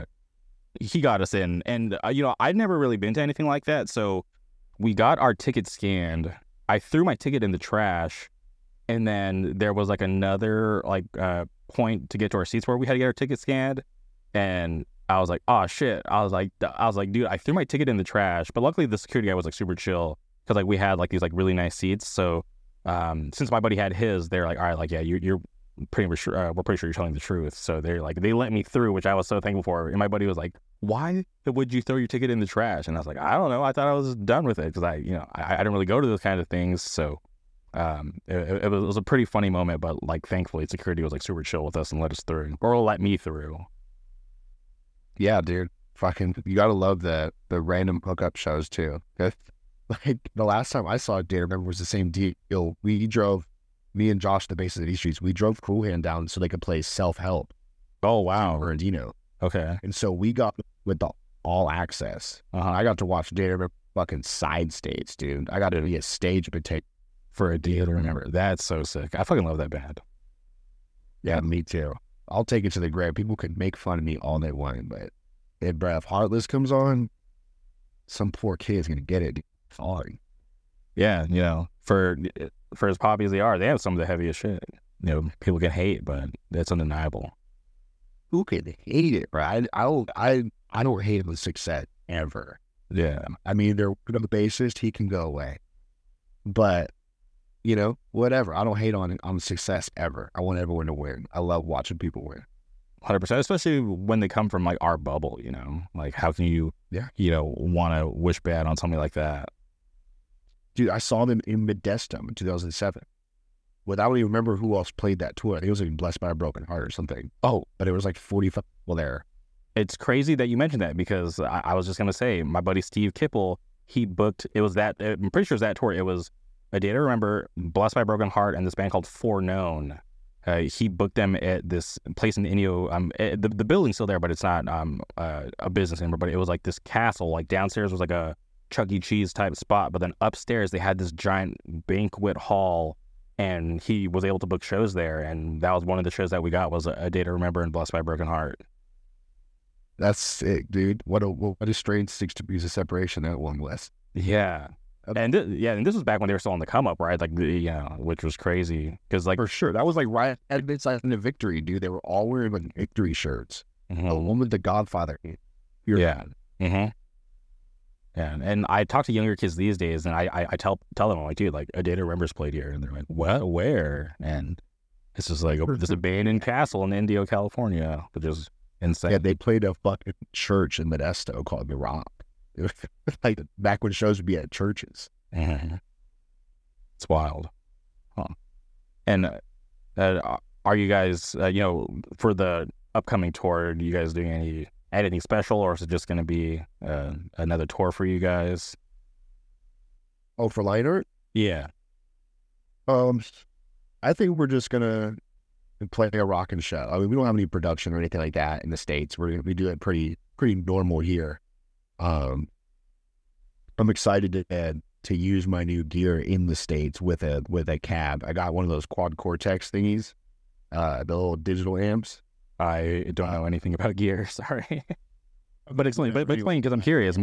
he got us in. And I'd never really been to anything like that, so we got our ticket scanned. I threw my ticket in the trash, and then there was like another point to get to our seats where we had to get our ticket scanned, and I was like, oh shit. I was like, dude, I threw my ticket in the trash, but luckily the security guy was like super chill because like we had like these like really nice seats. So since my buddy had his, they're like, all right, like yeah, you're pretty sure we're pretty sure you're telling the truth. So they let me through, which I was so thankful for. And my buddy was like, why would you throw your ticket in the trash? And I was like, I don't know. I thought I was done with it because I didn't really go to those kind of things. So it was a pretty funny moment, but like thankfully security was like super chill with us and let us through, or let me through. Yeah, dude. Fucking, you gotta love the random hookup shows too. Like the last time I saw Data Remember was the same deal. We drove, me and Josh, the bassist at East Streets, we drove Cool Hand down so they could play Self Help. Oh wow, Bernardino. Okay. And so we got with the all access. I got to watch Data Remember fucking side stage, dude. I got to be a stage potato for a Data Remember. That's so sick. I fucking love that band. Yeah, me too. I'll take it to the grave. People could make fun of me all they want, but if Heartless comes on, some poor kid's gonna get it. Sorry. Yeah, for as poppy as they are, they have some of the heaviest shit. People can hate, but that's undeniable. Who could hate it, bro? I don't hate him with success ever. Yeah. I mean, they're the bassist, he can go away. But whatever. I don't hate on success ever. I want everyone to win. I love watching people win. 100%, especially when they come from like our bubble, like how can you, want to wish bad on something like that? Dude, I saw them in Modestum in 2007. Well, I don't even remember who else played that tour. I think it was like Blessed by a Broken Heart or something. Oh, but it was like 45 people there. It's crazy that you mentioned that because I was just going to say, my buddy Steve Kipple, he booked, I'm pretty sure it was that tour. It was A Day to Remember, Blessed by a Broken Heart, and this band called Foreknown. He booked them at this place in Indio. The building's still there, but it's not a business anymore. But it was like this castle. Like downstairs was like a Chuck E. Cheese type spot, but then upstairs they had this giant banquet hall, and he was able to book shows there. And that was one of the shows that we got was A Day to Remember and Blessed by a Broken Heart. That's sick, dude. What a strange 6 degrees of separation that one was. Yeah. And this was back when they were still on the come up, right? Like, which was crazy because, like, for sure, that was like right at midnight in the Victory, dude. They were all wearing like Victory shirts. Mm-hmm. The one with the Godfather. Yeah. Mm-hmm. Yeah, and I talk to younger kids these days, and I tell them, I'm like, dude, like A Day to Remember's played here, and they're like, what? Where? And it's just like this abandoned castle in Indio, California, which is insane. Yeah, they played a fucking church in Modesto called The Rock. Like back when shows would be at churches. Mm-hmm. It's wild. Huh. And are you guys, for the upcoming tour, are you guys doing anything special, or is it just going to be another tour for you guys? Oh, for Lionheart? Yeah. I think we're just gonna play a rockin' show. I mean, we don't have any production or anything like that in the States. We're gonna be doing pretty normal here. I'm excited to use my new gear in the States with a cab. I got one of those Quad Cortex thingies, the little digital amps. I don't know anything about gear, sorry. But explain because I'm curious.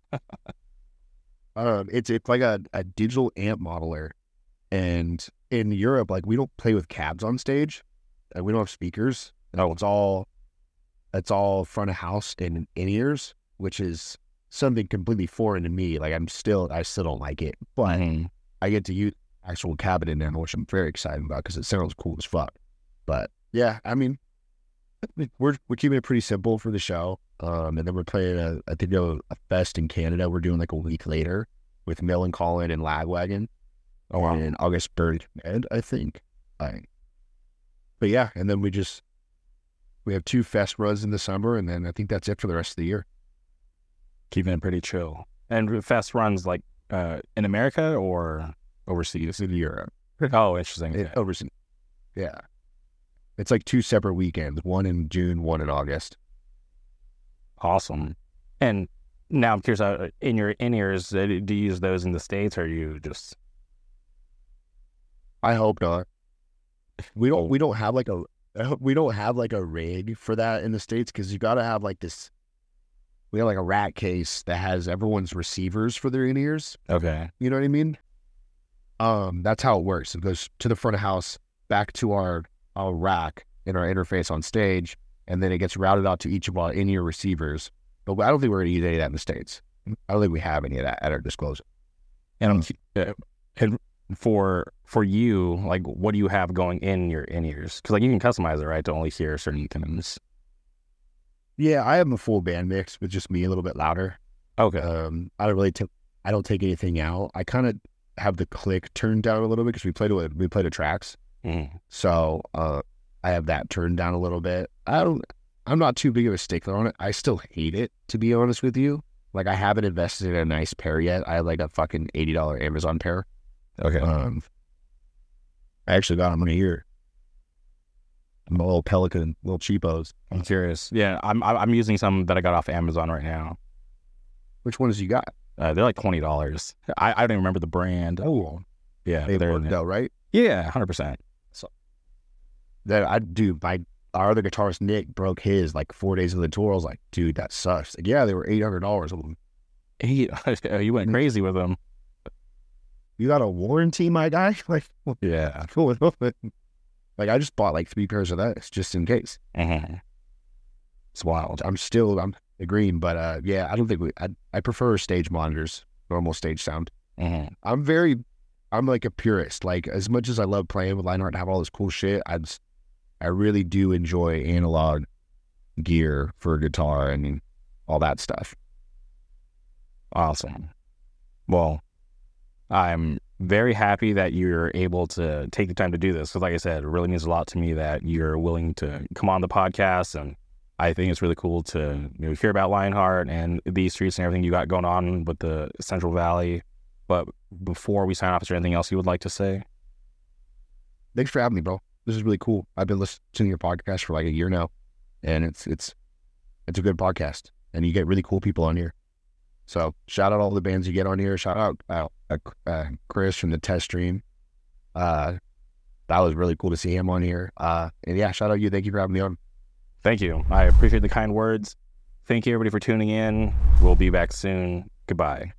It's like a digital amp modeler, and in Europe, like we don't play with cabs on stage, and we don't have speakers. No, it's all front of house and in-ears, which is something completely foreign to me. Like I still don't like it, but I get to use actual cabinet in there, which I'm very excited about because it sounds cool as fuck. But yeah, I mean, we're keeping it pretty simple for the show. And then we're playing a fest in Canada. We're doing like a week later with Millencolin and Lagwagon. Oh wow. In August 3rd, I think. But yeah, and then we have 2 fest runs in the summer, and then I think that's it for the rest of the year. Keeping it pretty chill. And fest runs like in America or overseas? In Europe. Oh, interesting. Overseas. Yeah. It's like 2 separate weekends, one in June, one in August. Awesome. And now I'm curious, in your in-ears, do you use those in the States, or you just... I hope not. We don't have like a rig for that in the States, because you got to have like this. We have like a rack case that has everyone's receivers for their in-ears. Okay. You know what I mean? That's how it works. It goes to the front of house, back to our rack in our interface on stage, and then it gets routed out to each of our in-ear receivers. But I don't think we're going to use any of that in the States. I don't think we have any of that at our disclosure. And and for you, like, what do you have going in your in-ears? Because like you can customize it, right, to only hear certain things. Yeah, I have a full band mix with just me a little bit louder. Okay. I don't take anything out. I kind of have the click turned down a little bit because we play to tracks. So I have that turned down a little bit. I'm not too big of a stickler on it. I still hate it, to be honest with you. Like, I haven't invested in a nice pair yet. I have like a fucking $80 Amazon pair. Okay. I actually got them in a year. I'm a little Pelican, little cheapos. I'm curious. Yeah, I'm using some that I got off Amazon right now. Which ones you got? They're like $20. I don't even remember the brand. Oh, yeah, they worked out, right? Yeah, 100%. So that our other guitarist Nick broke his like 4 days of the tour. I was like, dude, that sucks. Like, yeah, they were $800. You went crazy with them. You got a warranty, my guy? Like, yeah. Like, I just bought like 3 pairs of those just in case. It's wild. I'm agreeing, but yeah, I don't think I prefer stage monitors, normal stage sound. I'm like a purist. Like, as much as I love playing with Lionheart and have all this cool shit, I really do enjoy analog gear for a guitar and all that stuff. Awesome. Well, I'm very happy that you're able to take the time to do this, because like I said, it really means a lot to me that you're willing to come on the podcast, and I think it's really cool to hear about Lionheart and these streets and everything you got going on with the Central Valley. But before we sign off, is there anything else you would like to say? Thanks for having me, bro. This is really cool. I've been listening to your podcast for like a year now, and it's a good podcast, and you get really cool people on here. So shout out all the bands you get on here. Shout out Chris from the Test Stream. That was really cool to see him on here. And yeah, shout out you. Thank you for having me on. Thank you. I appreciate the kind words. Thank you, everybody, for tuning in. We'll be back soon. Goodbye.